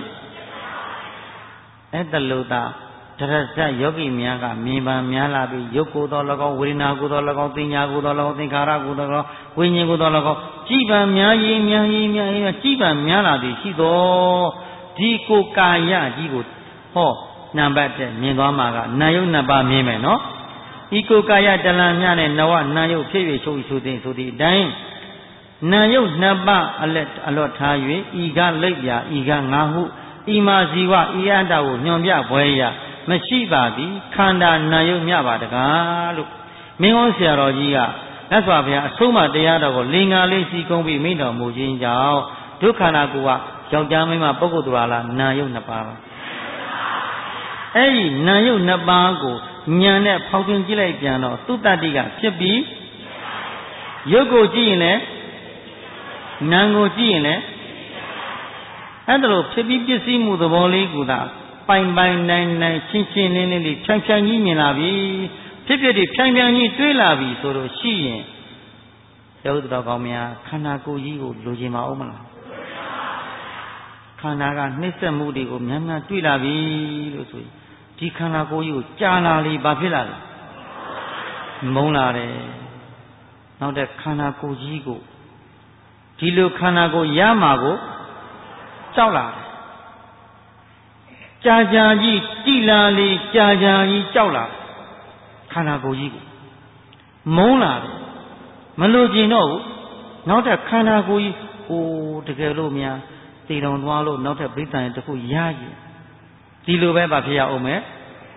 အဲ့တလို့သာတရဇတ်ယောဂီများကမြင်ပါများလာပြီးရုပ်ကိုယ်တော်၎င်းဝေဒနာကိုယ်တော်၎င်းသင်ညာကိုယ်တော်၎င်းသင်္ခါရကိုယ်တော်၎င်းဝိညာဉ်ကိုယ်တော်၎င်းကြည်ပါများရင်ကြည်ပါများလာသည်ရှိသောဒီကိုယ်ကာယကြီးကိုဟောနံပါတ်1မြင်သွားမှာကနာယုတ်နှစ်ပါးမြင်မယ်နော်ဤကိုယ်ကာယတလံမြနဲ့နဝနာယုတ်ဖြစ်၍ဆိုသည်ဆိုသည့်အတိုင်းနာယုတ်နှစ်ပါးအလော့ထား၍ဤကလိပ်ပြဤကငါဟုဤမာဇီဝဤအတ္တကိုညွန်ပြပွဲရမရှိပါသည်ခန္ဓာနာယုတ်မြပါတကားလို့မင်းဟောဆရာတော်ကြီးကမြတ်စွာဘုရားအဆုံးအမတရားတော်ကိုလင်္ကာလေးစီကုံးပြီးမိန့်တော်မူခြင်းကြောင့်ဒုက္ခနာကိုကယောက်ျားမိန်းမပုဂ္ဂိုလ်တော်လားနာယုတ်နှစ်ပါးပါအဲ့ဒီနာယုတ်နှစ်ပါးကိုဉာဏ်နဲ့ဖောက်ထွင်းကြည့်လိုက်ပြန်တော့သူတ္တတိကဖြစ်ပြီးရုပ်ကိုကြည့်ရင်လည်းနာမ်ကိုကြည့်ရင်လည်းအဲ့ဒါလို့ဖြစ်ပြီးပစ္စည်းမှုသဘောလေးကိုသာပိုင်နိုင်ရှင်းလင်းလေးဖြန့်ကြီးမြင်လာပြီဖြစ်တွေဖြန့်ကြီးတွေးလာပြီဆိုလို့ရှိရင်ယောဂတော်ကောင်းများခန္ဓာကိုယ်ကြီးကိုလိုချင်ပါဦးမလားခန္ဓာကနှိမ့်ဆက်မှုတွေကိုများတွေးလာပြီလို့ဆိုရင်ဒီခန္ဓာကိုယ်ကြီးကိုကြာလာလေဘာဖြစ်လာလဲမုန်းလာတယ်နောက်တဲ့ခန္ဓာကိုယ်ကြီးကိုဒီလိုခန္ဓာကိုယ်ရမှာကိုကြောက်လာတယ်ကြာကြီးတိလာလေကြာကြီးကြောက်လာခန္ဓာကိုယ်ကြီးကိုမုန်းလာတယ်မလိုချင်တော့ဘူးနောက်ထပ်ခန္ဓာကိုယ်ကြီးဟိုတကယ်လို့များတည်တော်သွားလို့နောက်ထပ်ဗိတ္တန်တခုရရင်ဒီလိုပဲဗာဖြစ်ရအောင်မယ်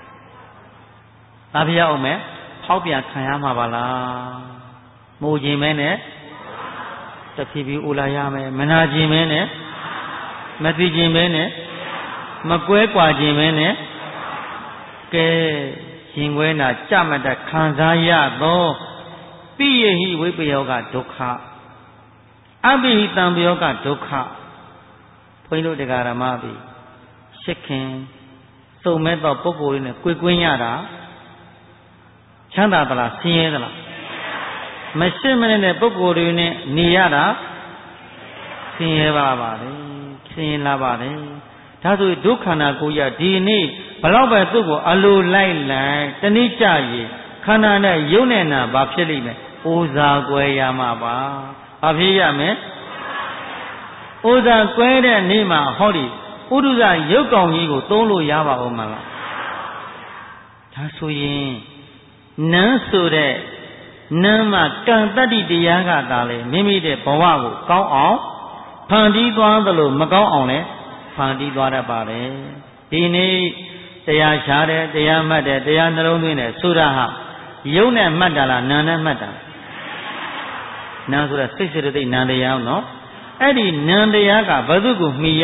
ဗာဖြစ်ရအောင်မယ်ဖောက်ပြန်ခံရမှာပါလားမိုးခြင်းမဲနဲ့တဖြည်းဖြည်းအိုလာရမယ်မနာခြင်းမဲနဲ့မသိခြင်းမဲနဲ့မကွဲကွာခြင်းပဲနဲ့ကဲရင်ခွဲနာကြမတတ်ခံစားရသောပိယဟိဝိပယောကဒုက္ခအဘိဟိတံပယောကဒုက္ခဘုန်းကြီးတို့တရားဓမ္မပြီရှစ်ခင်စုံမဲ့သောပုဂ္ဂိုလ်တွေနဲ့ကြွေကွင်းရတာချမ်းသာသလားဆင်းရဲသလားမရှိမနဲ့ပုဂ္ဂိုလ်တွေနဲ့နေရတာဆင်းရဲပါလေဆင်းရဲလာပါတယ်ဒါဆိုဒုက္ခနာကိုရဒီနေ့ဘလောက်ပဲသူ့ကိုအလိုလိုက်တနည်းကြရင်ခန္ဓာနဲ့ယုံနဲ့နာဘာဖြစ်လိမ့်မယ်ဩဇာကွယ်ရမှာပါဘာဖြစ်ရမလဲဩဇာကွယ်တဲ့နေ့မှာဟောဒီဥဒုဇရုပ်ကောင်ကြီးကိုသုံးလို့ရပါဦးမလားဒါဆိုရင်နန်းဆိုတဲ့နန်းမှာကံတတ္တိတရားကသာလေမိမိတဲ့ဘဝကိုကောင်းအောင်ဖန်တီးသွားသလိုမကောင်းအောင်လည်းဖန်တီးသွားတတ်ပါတယ်ဒီနေ့တရားရှားတယ်တရားမှတ်တယ်တရားနှလုံးသွင်းတယ်ဆိုတာဟာယုံနဲ့မှတ်တာလားနာနဲ့မှတ်တာနာဆိုတာစိတ်စေတသိက်နာတရားနော်အဲ့ဒီနာတရားကဘယ်သူကိုမှီရ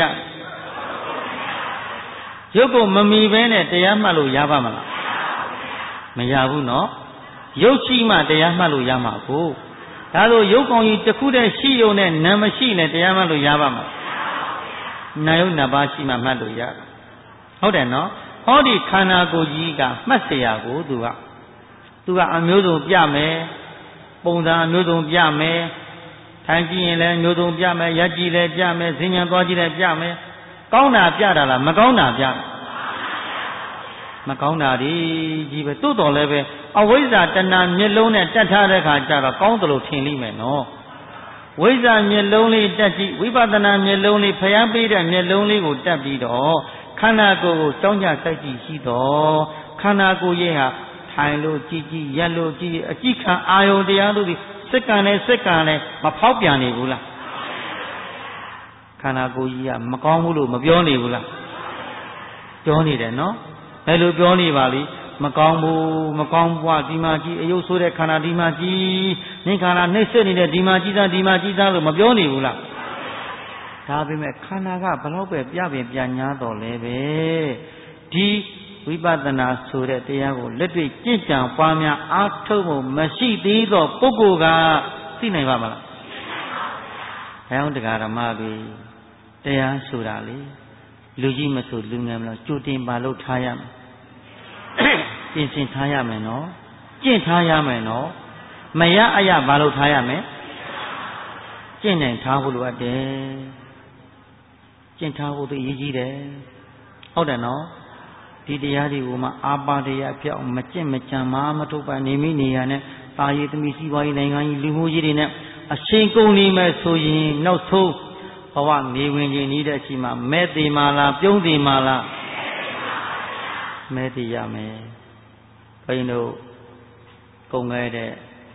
ရုပ်ကိုမမှီဘဲနဲ့တရားမှတ်လို့ရပါမလားမရဘူးနော်ရုပ်ရှိမှတရားမှတ်လို့ရမှာကိုဒါဆိုရုပ်ကောင်ကြီးတစ်ခုတည်းရှိုံနဲ့နာမရှိနဲ့တရားမှတ်လို့ရပါမလားနာယုတ်နှစ်ပါးရှိမှမှတ်လို့ရဟုတ်တယ်နော်ဟောဒီခန္ဓာကိုယ်ကြီးကမှတ်เสียကိုသူကအမျိုးစုံပြမယ်ပုံစံအမျိုးစုံပြမယ်ထိုင်ကြည့်ရင်လည်းမျိုးစုံပြမယ်ရက်ကြည့်လည်းပြမယ်ဈဉ္ဉံသွားကြည့်လည်းပြမယ်ကောင်းတာပြတာလားမကောင်းတာပြမကောင်းတာကြီးပဲတိုးတော်လည်းပဲအဝိဇ္ဇာတဏှာမျက်လုံးနဲ့တက်ထားတဲ့ခါကျတော့ကောင်းတယ်လို့ထင်လိမ့်မယ်နော်ဝိဇ္ဇာမျက်လုံးလေးတက်ကြည့်ဝိပဿနာမျက်လုံးလေးဖျားပေးတဲ့မျက်လုံးလေးကိုတက်ပြီးတော့ခန္ဓာကိုယ်ကိုကြောင်းကြစိုက်ကြည့်ရှိတော့ခန္ဓာကိုယ်ရဲ့ဟာထိုင်လို့ကြည့်ရက်လို့ကြည့်အကြည့်ခံအာယုံတရားတို့ဒီစက္ကန့်နဲ့စက္ကန့်နဲ့မဖောက်ပြန်နေဘူးလားခန္ဓာကိုယ်ကြီးကမကောင်းဘူးလို့မပြောနေဘူးလားပြောနေတယ်နော်ဘယ်လိုပြောနေပါလိမကောင်းဘူးမကောင်းဘွားဒီမှာကြီးအယုတ်ဆိုးတဲ့ခန္ဓာဒီမှာကြီးနိခန္ဓာနှိမ့်ဆက်နေတဲ့ဒီမှာကြီးသားလို့မပြောနေဘူးလားဒါပေမဲ့ခန္ဓာကဘလောက်ပဲပြညာတော်လဲပဲဒီဝိပဿနာဆိုတဲ့တရားကိုလက်တွေ့ကြင်ကြံပွားများအားထုတ်ဖို့မရှိသေးသောပုဂ္ဂိုလ်ကသိနိုင်ပါမလားဘယ်အောင်တရားဓမ္မတွေတရားဆိုတာလေလူကြီးမဆိုလူငယ်မလို့ကြိုတင်ပါလို့ထားရမယ်ပြင်ဆင်ထားရမယ်နော်ကျင့်ထားရမယ်နော်မရအရဘာလို့ထားရမယ်ကျင့်နိုင်ထားဖို့လိုအပ်တယ်ကျင့်ထားဖို့သိအရေးကြီးတယ်ဟုတ်တယ်နော်ဒီတရားတွေကိုမှအာပါတရားပြောင်းမကျင့်မကြံမထုတ်ပါနေမိနေရနဲ့တာရည်သမီးစီးပွားရေးနိုင်ငံကြီးလူမှုရေးတွေနဲ့အချိန်ကုန်နေမယ်ဆိုရင်နောက်ဆုံးဘဝနေဝင်ခြင်းဤတဲ့အချိန်မှာမဲ့သေးမလားပြုံးသေးမလားမဲ့သေးရမယ်ဘုန်းကြီးတို့ကုန်ခဲ့တဲ့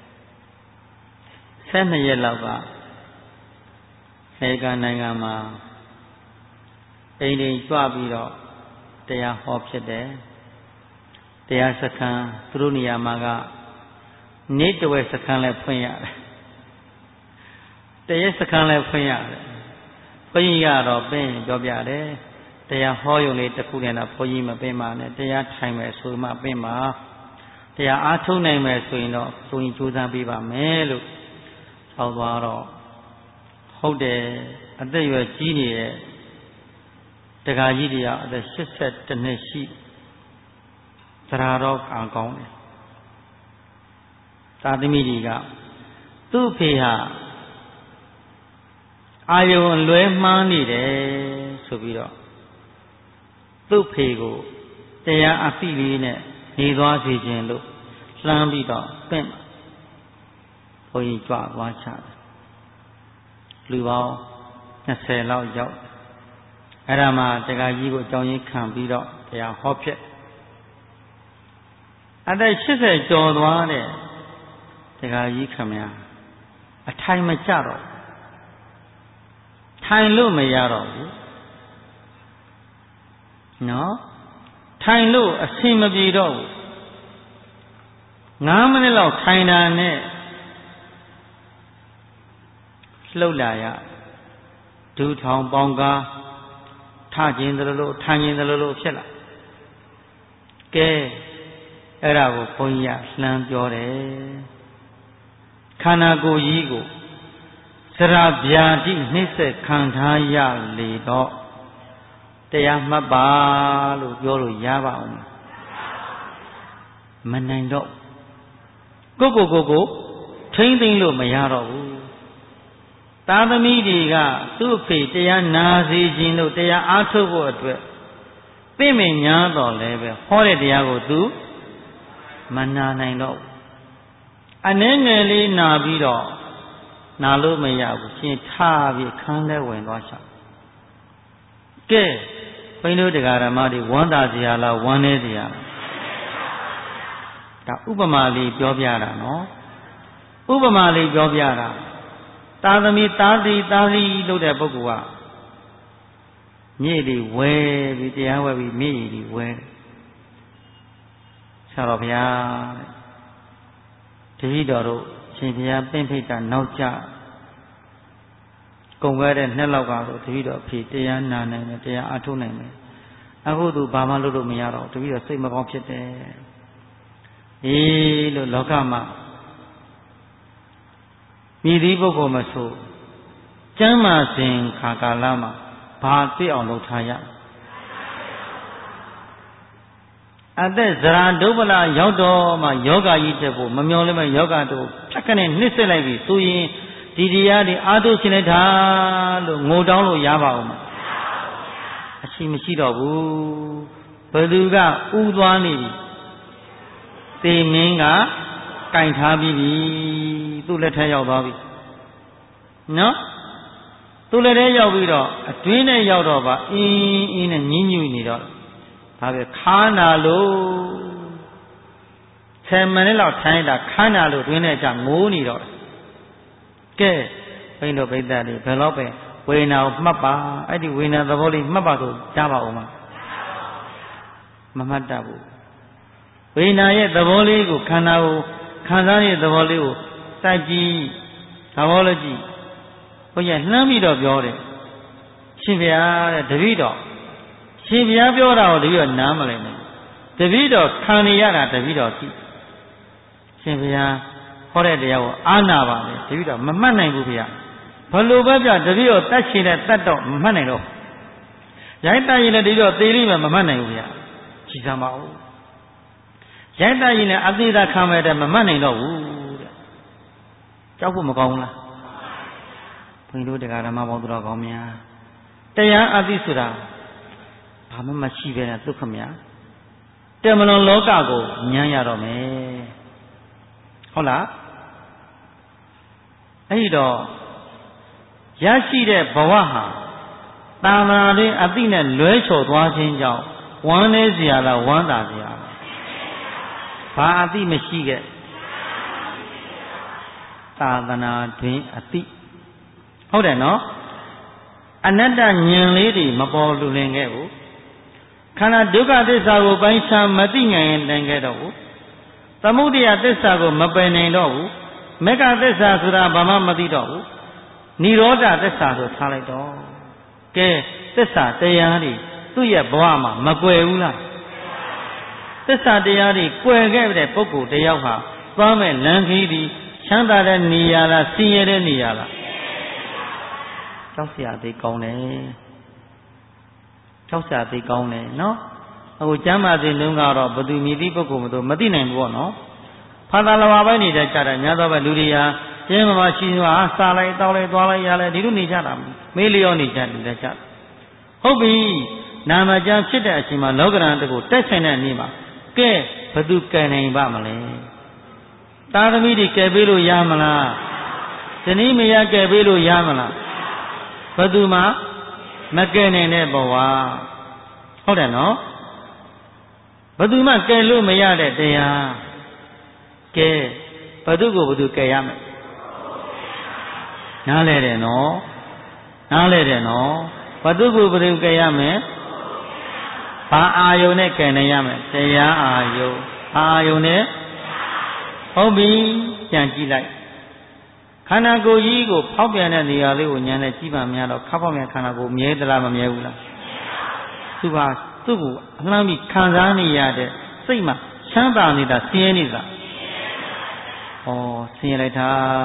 12ရက်လောက်ကနေကနိုင်ငံမှာအိမ်ကြွပြီးတော့တရားဟောဖြစ်တယ်တရားစခန်းသူတို့နေရာမှာကနေ့တဝက်စခန်းလည်းဖွင့်ရတယ်တရားစခန်းလည်းဖွင့်ရတယ်ဘုန်းကြီးကတော့ပင်ပြောပြတယ်တရားဟောရုံလေးတစ်ခုနဲ့တော့ဘုန်းကြီးမပင်ပါနဲ့တရားထိုင်မယ်ဆိုမှပင်ပါတရားအားထုတ်နိုင်မယ်ဆိုရင်တော့ဘုန်းကြီးကြိုးစားပေးပါမယ်လို့ဟောသွားတော့ဟုတ်တယ်အသက်အရွယ်ကြီးနေတဲ့တက္ကကြီးတရားအသက်82နှစ်ရှိသရာတော်ကံကောင်းတယ်သာသမီတွေကသူ့ဖေဟာအာယုံလွဲမှားနေတယ်ဆိုပြီးတော့သူ့ဖေကိုတရားအသိလေးနဲ့နေသွားစေခြင်းလို့လှမ်းပြီးတော့ပင့်ဘုန်းကြီးကြွသွားချတယ်လူပေါင်း20လောက်ရောက်အဲ့ဒါမှတက္ကကြီးကိုအကြောင်းရင်းခံပြီးတော့တရားဟောဖြစ်အသက်80ကျော်သွားတဲ့တက္ကကြီးခင်ဗျာအထိုင်မကျတော့ထိုင်လို့မရတော့ဘူးနော်ထိုင်လို့အဆင်မပြေတော့ဘူး9မိနစ်လောက်ထိုင်တာနဲ့လှုပ်လာရဒူထောင်ပေါင်ကားထခြင်းသလိုလိုထိုင်ခြင်းသလိုလိုဖြစ်လာကဲအဲ့ဒါကိုဘုန်းကြီးကလှမ်းပြောတယ်ခန္ဓာကိုယ်ကြီးကိုစရဗျာတိနှိစ္စခံထားရလေတော့တရားမှတ်ပါလို့ပြောလို့ရပါအောင်မနိုင်တော့ကိုထိမ့်သိမ့်လို့မရတော့ဘူးသာသမီတွေကသူ့အဖေတရားနာစေခြင်းလို့တရားအားထုတ်ဖို့အတွက်ပြင့်မညာတော့လည်းပဲဟောတဲ့တရားကိုသူမနာနိုင်တော့ Anengeli Nabido Nalumaya, she tabi canle when washa. Gay, when you the Garamadi, one daziala, one edia. Ubamali Jobiara, no? Ubamali Jobiara. Tadami Tadi, Loda Bogua. Nearly where with the hour we made where. Salopia Tividoro, Sibia, Pimpita, Noja. Convert and Nelago, Tivido, Pitia, Nana, Tia, Atuname. I go to Bamalu Miaro to be the same object there. Logama Midibo Gomaso Jama Sing Kakalama Party on Lotaya At the Zarandobala Yodo, my yoga eatable, Mamolima yoga to Chakan and Niselavi, Suyi, Didia, the Ado Sineta, Modalo Yava. Ashimishida, Paduga, Udwani, Minga, Kain Tabi, to let her Bobby. No? To let her widow, a twin Yodoba in a new needle. Have a canalo 10 minutes of time that canalo doing a jam moony. Gay, when of it that is Pelope, when now Mapa, I do win at the volley Mapa Java Oma Mamadabu. When I at the volley go Canao, Canani the volley, Saji, Tavology. Oh, yes, Nami of Yore. Sivia, Davido. Sivia Biora, the Namalin. Davido, Kaniana, Davido. Sivia, Horedia, Anava, Davido, Mamma Bubia. Palubaja, Davido, touching at that dog, Manero. Yanta in a Dido, they live in Mamma Bubia. Chisamao. Yanta in a Adida Kamet and Mamma no. Japumagonga. We do the Garamabo Dragomia. Taya Adisura. Pamma Shiva Tukamia. Terminal Locago, Nyaya Rome. Hola. Aido Yashi de Bawaha. Tamari Adina Lucho Dwashin Jow. One is Yala, one Dazia. Padi Meshiga. Tadana Twin Ati. Hold on, no? Another young lady, Mapo Lulingo. Kana Duga Desago Baisha Matinga and Dangedo. Tamudia Desago Mapenendo. Mega Desa Sura Bama Madido. Niroda Desago Salido. Ke Desa Tayari. Tuya Boama, Magueula. Desa Tayari, Quegave de Poco de Yaha. Bame Langidi. Chanda Niala, Sierra Niala. Chausia de Gone. Chausia de Gone, no? I would jam as in Lungaro, but do me deep of Madina and Bono. Padalawani, the Charanada, Luria, Yama Shina, Sala, Dole, Yala, Dirunijana, Milioni Jan, the chat. Hobby, Namajan Chita, Shima, Logan, to go, Tessin and Nima, Ke, Paduka and Bamale. Tadamidi Kabilu Yamala, Senimia Kabilu Yamala, Paduma, Magane Neboa. Hold on, no? Paduma Kalu Mayade, they are Ke Padugo Budukayam. Nale no, Nale no, Padugo Budukayame, Pa Ayone Kanayame, they are Ayo, Ayone. Hobby, Yanji like Kanago Yigo, Popian and the Ali, Yana Jiba Miano, Kapamia Kanago, Miedala Miaula. Suba, Subu, Lami, Kanzani Yade, Sima, Shambani, the Sieniza. Oh, Sieneta,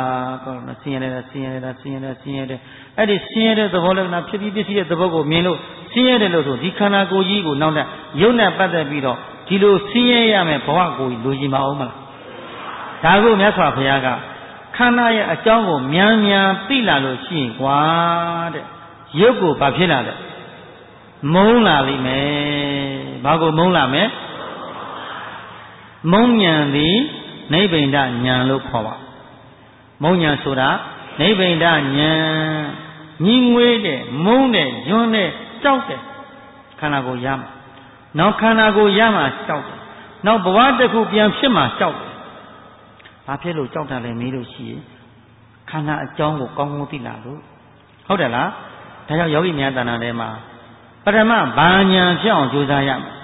Sieneta. At the Sieneta, the volume of Pity, this year the Bogo, Mino, Sieneta, the Kanago Yigo, now that Yona Patabido, Kilo Siame, Poago, Lujima Oma. Dago Masa Piaga, Kanaya a Jango, Miamia, Pilalo, she, what? Yoko Papilla. Mola me, Bago Mola me. Monya the နိဗ္ဗိန္ဒဉာဏ်လို့ခေါ်ပါမုံဉာဏ်ဆိုတာနိဗ္ဗိန္ဒဉာဏ်ညီငွေတဲ့မုံတဲ့ယွန်းတဲ့ကြောက်တဲ့ခန္ဓာကိုယ်ရမှာနောက်ခန္ဓာကိုယ်ရမှာကြောက်တယ်နောက်ဘဝတစ်ခုပြန်ဖြစ်မှာကြောက်တယ်ဘာဖြစ်လို့ကြောက်တာလဲမေးလို့ရှိရင်ခန္ဓာအကြောင်းကိုကောင်းကောင်းသိလာလို့ဟုတ်တယ်လားဒါကြောင့်ယောဂီများတဏ္ဍာထဲမှာပထမဘာဉာဏ်ဖြစ်အောင်ကြိုးစားရမယ်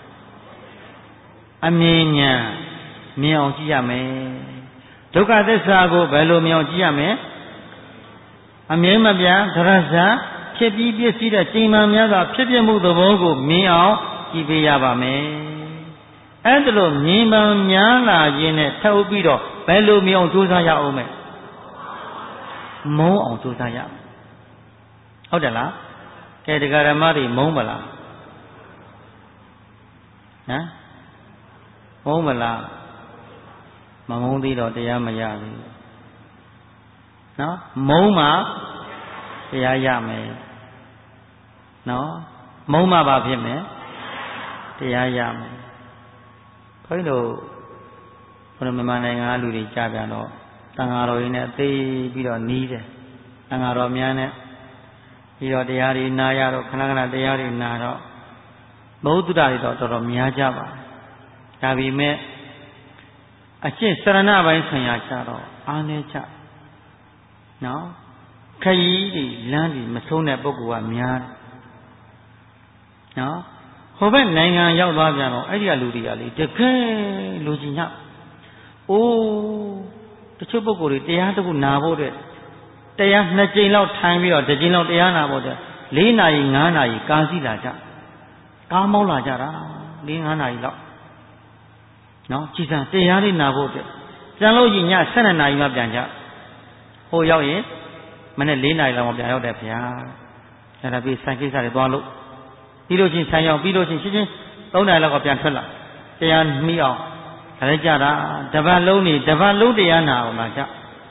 အမြင်ဉာဏ်မြင်အောင်ကြည့်ရမယ်ဒုက္ခသစ္စာကိုဘယ်လိုမြင်အောင်ကြည့်ရမလဲအမြဲမပြတ်သရဇာဖြစ်ပြီးပြည့်စည်တဲ့ချိန်မှန်များစွာဖြစ်ပြမှုသဘောကိုမြင်အောင်ကြည့်ပေးရပါမယ်အဲ့ဒါလို့မြင်မှန်များလာခြင်းနဲ့ထပ်ပြီးတော့ဘယ်လိုမြင်အောင်ကြိုးစားရအောင်မဲမုန်းအောင်ကြိုးစားရမယ်ဟုတ်တယ်လားကဲတရားဓမ္မတွေမုန်းမလားဟမ်မုန်းမလားမမုန်းသေးတော့တရားမရဘူးနော်မုန်းမှတရားရမယ်နော်မုန်းမှဘာဖြစ်မယ်တရားရမယ်ခွင်းတို့ဘုရားမြန်မာနိုင်ငံလူတွေကြားပြန်တော့တန်ဃာတော်ကြီးနဲ့အသေးပြီးတော့နီးတယ်တန်ဃာတော်များနဲ့ပြီးတော့တရားတွေနာရတော့ခဏခဏတရားတွေနာတော့ဘုဒ္ဓတွေတော့တော်တော်များကြပါဒါပေမဲ့အကျင့်စရဏပိုင်းဆင်ရကြတော့အားနည်းကြနော်ခရီးတွေလမ်းတွေမဆုံးတဲ့ပုဂ္ဂိုလ်ကများတယ်နော်ဟိုဘက်နိုင်ငံရောက်သွားပြန်တော့အဲ့ဒီကလူတွေကလေတကယ်လူကြီးညအိုးတချို့ပုဂ္ဂိုလ်တွေတရားတစ်ခုနာဖို့တဲ့တရား2ကြိမ်လောက်ထိုင်ပြီးတော့1ကြိမ်လောက်တရားနာဖို့တဲ့4နာရီ5နာရီကားစီးလာကြကားမောင်းလာကြတာ4-5နာရီလောက်နော်ကြည်စံတရားလေးနာဖို့အတွက်ပြန်လို့ရှိည12နာရီမှပြန်ကြဟိုရောက်ရင်မနေ့4နာရီလောက်မှပြန်ရောက်တယ်ဗျာအဲ့ဒါပြီးဆိုင်ကိစ္စတွေသွားလို့ပြီးလို့ချင်းဆိုင်ရောက်ပြီးလို့ချင်းရှင်းချင်း3နာရီလောက်ကပြန်ထွက်လာတရားနှီးအောင်ဒါလည်းကြတာတပတ်လုံးနေတပတ်လုံးတရားနာအောင်လာကြ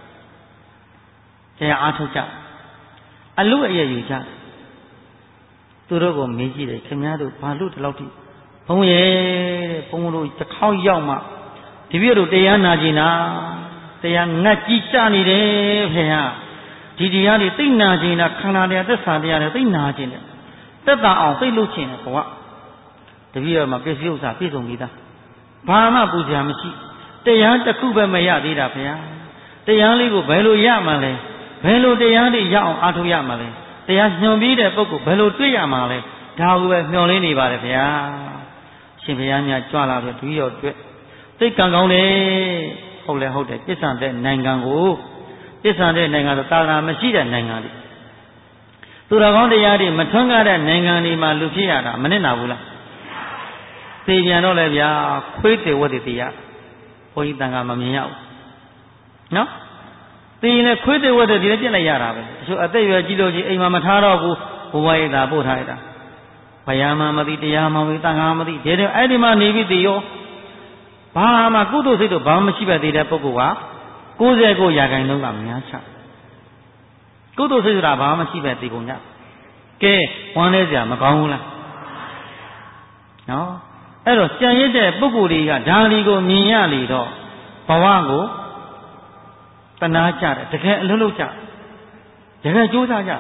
တရားအားထုတ်ကြအလို့အရဲ့ယူကြသူတို့ကိုမေးကြည့်တယ်ခင်ဗျားတို့ဘာလို့ဒီလောက်ထိဘုံရဲ့တဲ့ဘုံတို့တစ်ခေါက်ရောက်မှဒီပြည့်တို့တရားနာကျင်တာတရားငတ်ကြီးကြနေတယ်ဖေဟာဒီတရားတွေသိနာကျင်တာခန္ဓာတရားသက်သာတရားတွေသိနာကျင်တယ်သက်သာအောင်သိလို့ကျင်တယ်ဘဝတပြည့်တော့မှပစ္စည်းဥစ္စာပြည့်စုံပြီးသားဘာမှပူဇော်မရှိတရားတစ်ခုပဲမရသေးတာဖေဟာတရားလေးကိုဘယ်လိုရမှလဲဘယ်လိုတရားတွေရအောင်အားထုတ်ရမှလဲတရားညွှန်ပြီးတဲ့ပုဂ္ဂိုလ်ဘယ်လိုတွေ့ရမှလဲဒါကိုပဲမျှော်လင့်နေပါတယ်ဗျာရှင်ဘုရားများကြွလာတဲ့ဒီရောအတွက်သိကံကောင်းတယ်ဟုတ်လဲဟုတ်တယ်ပြစ္ဆန်တဲ့နိုင်ငံကိုပြစ္ဆန်တဲ့နိုင်ငံဆိုသာသနာမရှိတဲ့နိုင်ငံတွေသူတော်ကောင်းတရားတွေမထွန်းကားတဲ့နိုင်ငံတွေမှာလူဖြစ်ရတာမနစ်နာဘူးလားသိပြန်တော့လေဗျာခွေးတေဝတ်တရားဘုန်းကြီးတန်ခါမမြင်ရဘူးနော်သိရင်လည်းခွေးတေဝတ်တွေလည်းပြစ်လိုက်ရတာပဲတချို့အသက်ရွယ်ကြီးလို့ကြီးအိမ်မှာမထားတော့ဘူးဘဝရိတ်သာပို့ထားရတာဘယမမသိတရားမသိတန်ခါမသိဒီတဲ့အဲ့ဒီမှာနေပြီးသိရောဘာမှကုသိုလ်စိတ်တို့ဘာမှမရှိပဲသေးတဲ့ပုဂ္ဂိုလ်က99%ကများချကုသိုလ်စိတ်ဆိုတာဘာမှမရှိပဲသိကုန်ကြကဲဝမ်းနေစရာမကောင်းဘူးလားနော်အဲ့တော့ကြံရစ်တဲ့ပုဂ္ဂိုလ်တွေကဒါလီကိုမြင်ရလေတော့ဘဝကိုတနာကြတယ်တကယ်အလုံးလုံးကြတကယ်ကြိုးစားကြ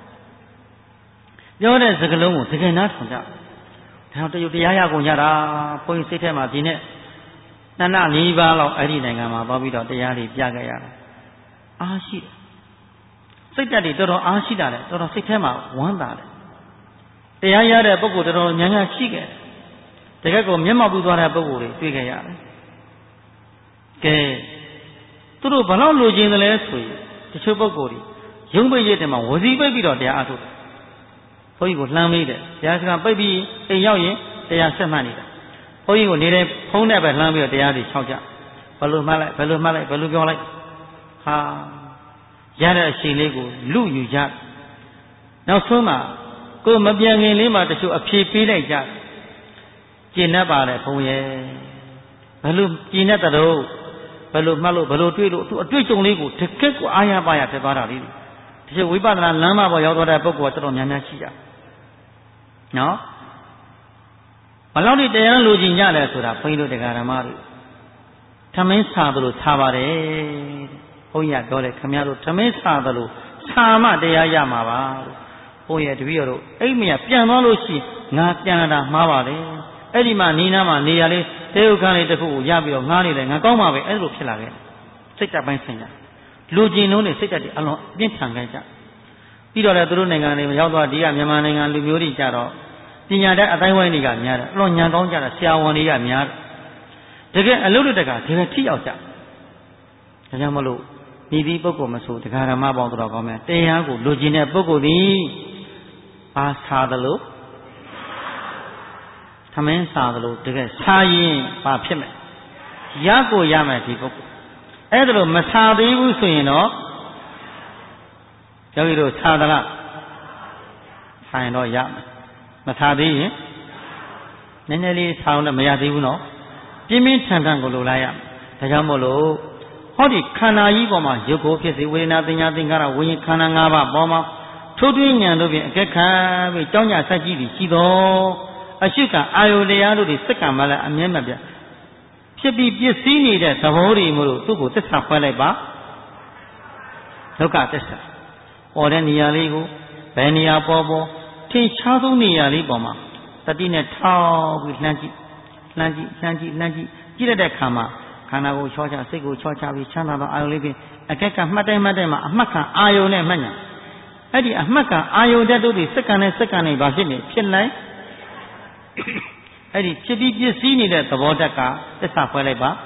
ပြောတဲ့စကားလုံးကိုတကယ်နားထောင်ကြဒါတော့တရုတ်တရားရကုန်ကြတာဘုန်းကြီးစိတ်ထဲမှာဒီနဲ့နှစ်လ4ပါးလောက်အဲ့ဒီနိုင်ငံမှာသွားပြီးတော့တရားတွေပြခဲ့ရတာအားရှိတယ်စိတ်ဓာတ်တွေတော်တော်အားရှိတာလေတော်တော်စိတ်ထဲမှာဝမ်းသာတယ်တရားရတဲ့ပုဂ္ဂိုလ်တော်တော်များများရှိခဲ့တကယ်ကိုမျက်မှောက်ပြုသွားတဲ့ပုဂ္ဂိုလ်တွေတွေ့ခဲ့ရတယ်ကဲသူတို့ဘယ်လောက်လိုချင်တယ်လဲဆိုရင်တချို့ပုဂ္ဂိုလ်တွေရုံးပိတ်ရတဲ့မှာဝစီပိတ်ပြီးတော့တရားအားထုတ်တယ်ဘုန်းကြီးကိုလှမ်းမေးတယ်တရားစကားပိတ်ပြီးအိမ်ရောက်ရင်တရားဆက်မှတ်နေတာဘုန်းကြီးကိုနေတဲ့ဖုန်းနဲ့ပဲလှမ်းပြီးတော့တရားတွေ၆ကြဘယ်လိုမှတ်လိုက်ဘယ်လိုမှတ်လိုက်ဘယ်လိုပြောလိုက်ဟာရတဲ့အချိန်လေးကိုလူယူကြနောက်ဆုံးမှာကိုမပြန်ခင်လေးမှာတချို့အဖြေပေးလိုက်ကြကျင့်တတ်ပါလေဘုန်းရဲ့ဘယ်လိုကျင့်တတ်တဲ့ဘယ်လိုမှတ်လို့ဘယ်လိုတွေးလို့သူအတွေ့အကြုံလေးကိုတကယ့်ကိုအားရပါရဖြစ်သွားတာလေးတချို့ဝိပဿနာလမ်းမပေါ်ရောက်သွားတဲ့ပုဂ္ဂိုလ်ကတော်တော်များများရှိကြနော်ဘယ်လောက်ဒီတရားလိုချင်ကြလဲဆိုတာဘုန်းကြီးတို့တရားဓမ္မတွေထမင်းစားသလိုစားပါတယ်ဘုန်းကြီးပြောတယ်ခမရတို့သမင်းစားသလိုစားမှတရားရမှာပါဘုန်းကြီးတပည့်တော်အိမ်မရပြန်သွားလို့ရှိငါပြန်လာတာမှားပါတယ်အဲ့ဒီမှာနီးနားမှာနေရလေးတေယုခန်းလေးတစ်ခုကိုရပြီးတော့ငားနေတယ်ငါကောင်းပါပဲအဲ့လိုဖြစ်လာခဲ့စိတ်တက်ပိုင်းဆင်ကြလူကျင်လုံးနဲ့စိတ်တက်တွေအလွန်အပြင်းထန်ခဲ့ကြပြီးတော့လည်းသူတို့နိုင်ငံတွေရောက်သွားဒီကမြန်မာနိုင်ငံလူမျိုးတွေကြတော့ပညာတတ်အတိုင်းဝိုင်းတွေကများတယ်အလွန်ညံကောင်းကြတာဆရာဝန်တွေကများတယ်တကယ်အလုပ်လုပ်တကတကယ်ထိရောက်ကြဒါကြောင့်မလို့ဒီဒီပုဂ္ဂိုလ်မဆိုတရားဓမ္မပေါင်းတော်ကောင်းမယ်တရားကိုလူကျင်တဲ့ပုဂ္ဂိုလ်သည်ဘာစားသလိုသမင်းစားသလိုတကယ်စားရင်ဘာဖြစ်မလဲရကိုရမယ်ဒီပုဂ္ဂိုလ်အဲ့ဒါလို့မစားသေးဘူးဆိုရင်တော့ယောဂီတို့စားသလားဆိုင်တော့ရမယ်မစားသေးရင်နည်းနည်းလေးစားအောင်လည်းမရသေးဘူးနော်ပြင်းပြင်းထန်ထန်ကိုလိုလိုက်ရမယ်ဒါကြောင့်မို့လို့ဟောဒီခန္ဓာကြီးပေါ်မှာရုပ်ကိုဖြစ်စေဝေဒနာသင်ညာသင်္ခါရဝိညာဉ်ခန္ဓာ၅ပါးပေါ်မှာထိုးထွင်းဉာဏ်တို့ဖြင့်အကဲခံပြီးကြောင်းကြဆက်ကြည့်ပြီးရှိတော်အရှိကအာယုတရားတို့တွေစက္ကန့်မှလည်းအမြဲမပြတ်ဖြစ်ပြီးပစ္စည်းနေတဲ့သဘောတွေမို့လို့သူ့ကိုသစ္စာခွဲလိုက်ပါဒုက္ခသစ္စာပေါ်တဲ့နေရာလေးကိုဘယ်နေရာပေါ်ထင်ရှားဆုံးနေရာလေးပေါ်မှာတတိနဲ့ထောက်ပြီးလှမ်းကြည့်ကြည့်တဲ့ခါမှာခန္ဓာကိုချောချစိတ်ကိုချောချပြီးချမ်းသာသောအာယုလေးဖြင့်အကက်ကမှတ်တိုင်းမှာအမှတ်ခံအာယုနဲ့မှတ်ညာအဲ့ဒီအမှတ်ခံအာယုဓာတ်တို့တွေစက္ကန့်နဲ့ဘာဖြစ်နေဖြစ်လိုက်အဲ့ဒီဖြစ်ပြီးပစ္စည်းနေတဲ့သဘောဓာတ်ကသစ္စာခွဲလိုက်ပါ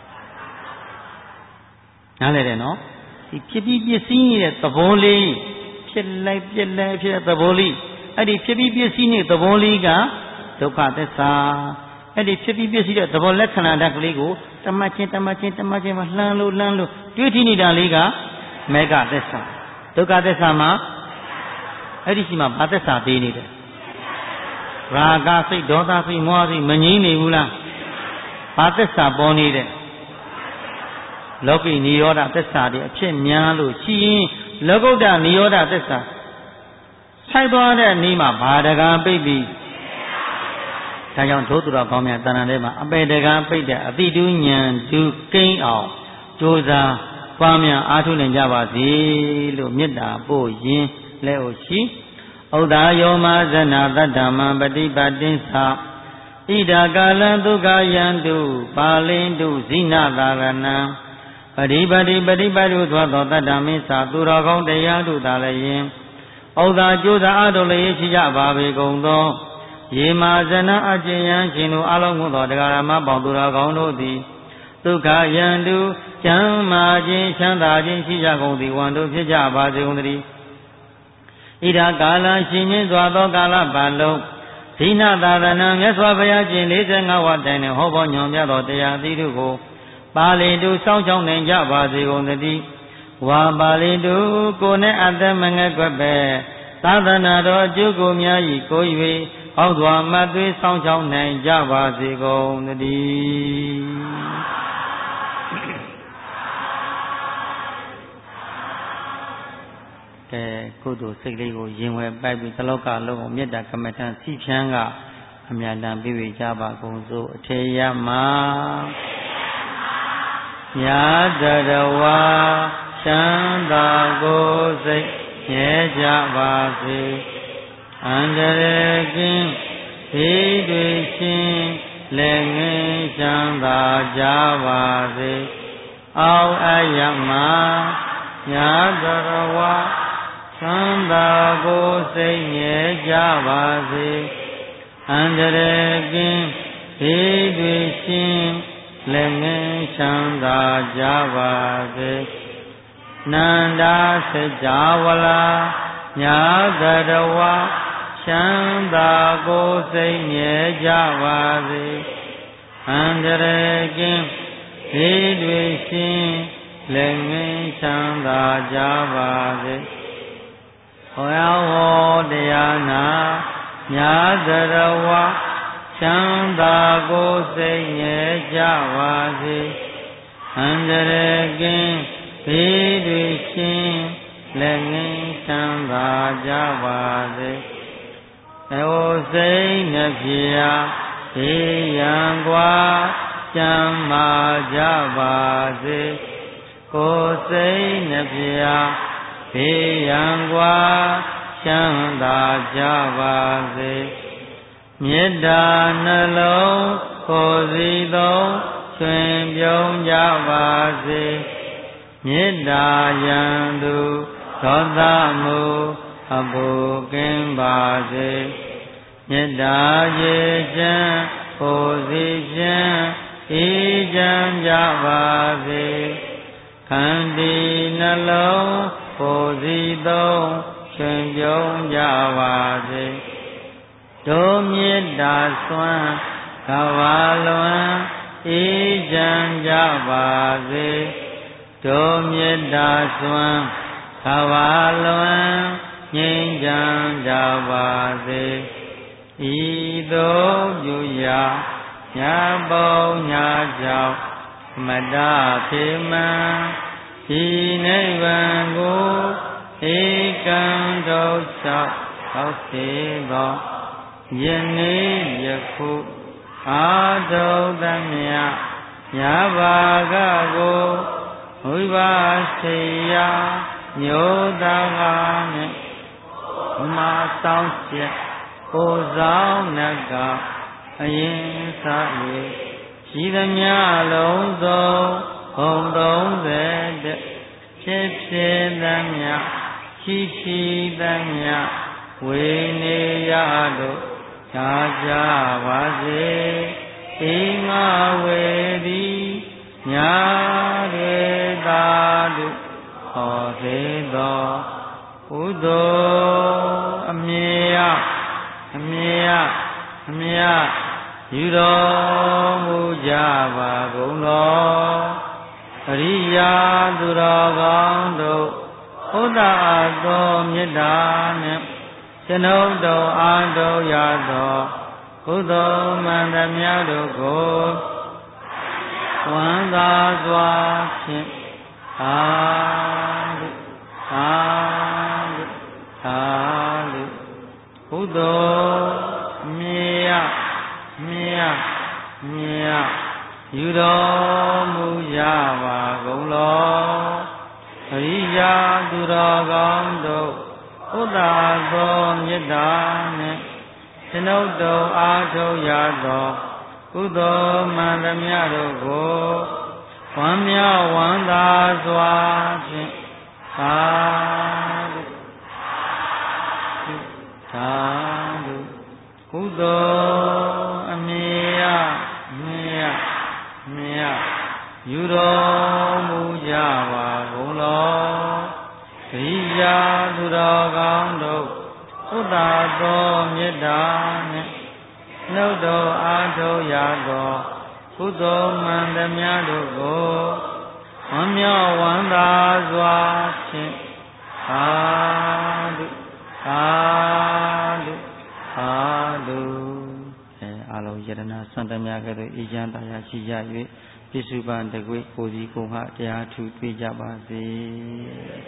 နားလည်တယ်နော်ဒီဖြစ်ပြီးပစ္စည်းနေတဲ့သဘောလေးဖြစ်လိုက်ပြက်လိုက်ဖြစ်တဲ့သဘောလေးအဲ့ဒီဖြစ်ပြီးပစ္စည်းနေတဲ့သဘောလေးကဒုက္ခသစ္စာအဲ့ဒီဖြစ်ပြီးပစ္စည်းတဲ့သဘောလက္ခဏာဓာတ်ကလေးကိုတမတ်ချင်းမှာလှမ်းလို့တွေးထိနေတာလေးကမေဃသစ္စာဒုက္ခသစ္စာမှာအဲ့ဒီရှိမှဘာသစ္စာသေးနေတယ်ရာဂစိတ်ဒေါသစိတ်မောဟစိတ်မငြိမ့်နေဘူးလားဘာသစ္စာပေါ်နေတယ်လောကိနိရောဓသစ္စာတွေအဖြစ်များလို့ရှိရင်လောကုတ္တနိရောဓသစ္စာဆိုင်သွားတဲ့နေ့မှာဘာတကားပိတ်ပြီးဒါကြောင့်ဒုသူတော်ကောင်းများတဏ္ဍာထဲမှာအပေတကားပိတ်တဲ့အတိတုဉဏ်ဒုကိန်းအောင်ကြိုးစားပွားများအားထုတ်နိုင်ကြပါစေလို့မေတ္တာပို့ရင်းလက်အိုရှိဥဒ္ဒါယောမဇနာတတ္တမံပฏิပတ်တိသဣဒာကာလံဒုက္ခယံတုပါလင်တုဇိနသာရဏံပฏิပတ်တုသောတတ္တမိစ္ဆာသူတော်ကောင်းတရားတို့သာလည်းယင်ဥဒ္ဒါကြိုးစားအားထုတ်လျက်ရှိကြပါပေကုန်သောယေမာဇနာအကျဉ်ယံရှင်တို့အလုံးစုံသောတရားဓမ္မပေါင်းသူတော်ကောင်းတို့သည်ဒုက္ခယံတုချမ်းမာခြင်းချမ်းသာခြင်းရှိကြကုန်သည်ဝန်တို့ဖြစ်ကြပါစေကုန်သတည်းဣဒာကာလရှင်မြင့်စွာသောကာလပတ်လုံးဇိနသာရဏံမြတ်စွာဘုရားရှင်45ဝါတိုင်နှင့်ဟောပေါ်ညွှန်ပြသောတရားသီးတို့ကိုပါဠိတုစောင့်ရှောက်နိုင်ကြပါစေကုန်သတည်းဝါပါဠိတုကိုယ်နဲ့အသက်မငဲ့ကွက်ပဲသာသနာတော်အကျိုးကိုများ၏ကို၍ဟောစွာမတ်သွေးစောင့်ရှောက်နိုင်ကြပါစေကုန်သတည်းကုသိုလ်စိတ်လေးကိုရင်ဝယ်ပိုက်ပြီးသလောကလုံးကိုမေတ္တာကမ္မထံစီဖြန်းကအမြတ်တမ်းပြည့်ကြပါကုန်စို့အထေယမညာတရဝါချမ်းသာကိုစိတ်မြဲကြပါစေအန္တရာယ်ကင်းဒီတွေရှင်လက်ငင်းချမ်းသာကြပါစေအောက်အယမညာတရဝါသံသာကိုစိတ်ငြဲကြပါစေအန္တရာယ်ကင်းဒီတွေရှင်လက်ငင်းချမ်းသာကြပါစေနန္ဒာစကြဝဠာညာတရဝါချမ်းသာကိုစိတ်ငြဲကြပါစေအန္တရာယ်ကင်းဒီတွေရှင်လက်ငင်းချမ်းသာကြပါစေဟောဟောတရားနာညာတရဝါချမ်းသာကိုစိတ်ငြဲကြပါစေအန္တရာယ်ကင်းဘေးတွေရှင်လက်ငင်းချမ်းသာကြပါစေအဝစိတ်နှပြဘေးရန်ကွာကျမ်းမာကြပါစေကိုယ်စိတ်နှပြဘေးရန်ကွာချမ်းသာကြပါစေမေတ္တာနှလုံးကိုယ်စီသုံးရွှင်ပြုံးကြပါစေမေတ္တာယံသူဒေါသမုအပူကင်းပါစေမေတ္တာရေချမ်းကိုယ်စီချမ်းအေးချမ်းကြပါစေခန္တီနှလုံးကိုယ်စီသုံးရွှင်ပြုံးကြပါစေတို့မေတ္တာစွမ်းကဘာလွန်အေးချမ်းကြပါစေတို့မေတ္တာစွမ်းကဘာလွန်ငြိမ်းချမ်းကြပါစေဤသို့ပြုရာညာပေါင်းညာကြောင့်မတဖေမံဒီနိဗ္ဗာန်ကိုဧကံဒုက္ခဟောစေသောယနေ့ယခုအာထုံသမျှညာဘာကကိုဝိပါစေယမျိုးသားကနဲ့မာဆောင်ချက်ကိုဆောင်နကအရင်စား၍ရှိသမျှလုံးစုံဘုံ30ဖြစ်ဖြစ်သမျှရှိသမျှဝေနေရတို့ချာကြပါစေအိငါဝေသည်ညာတွေသာတို့ဟောသေးသောဥသောအမြဲယူတော်မူကြပါကုန်သောအရိယာသူတော်ကောင်းတို့ဘုဒ္ဓအားသောမေတ္တာနှင့်ကျွန်ုပ်တို့အားထုတ်ရသောကုသိုလ်မှန်သမျှတို့ကိုဝမ်းသာစွာဖြင့်သာဓုကုသိုလ်မြတ်ယူတော်မူကြပါကုန်လောအရိယာသူတော်ကောင်းတို့ဘုဒ္ဓသောမေတ္တာနှင့်ကျွန်ုပ်တို့အားထုတ်ရသောကုသိုလ်မှန်သမျှတို့ကိုဝမ်းမြောက်ဝမ်းသာစွာဖြင့်သာဓုကုသိုလ်အမြတ်ယူတော်မူကြပါကုန်လောဂရိယာသူတော်ကောင်းတို့ဘုဒ္ဓသောမေတ္တာနှင့်နှုတ်တော်အားထုတ်ရသောကုသိုလ်မှန်သမျှတို့ကိုဝမ်းမြောက်ဝမ်းသာစွာဖြင့်သာဓုအားလုံးယတနာစံတမြကဲ့သို့အေးချမ်းတရားရှိကြ၍ပြစ္ဆုပန်တကွေကိုယ်စီကိုယ်ငှတရားထူတွေ့ကြပါစေ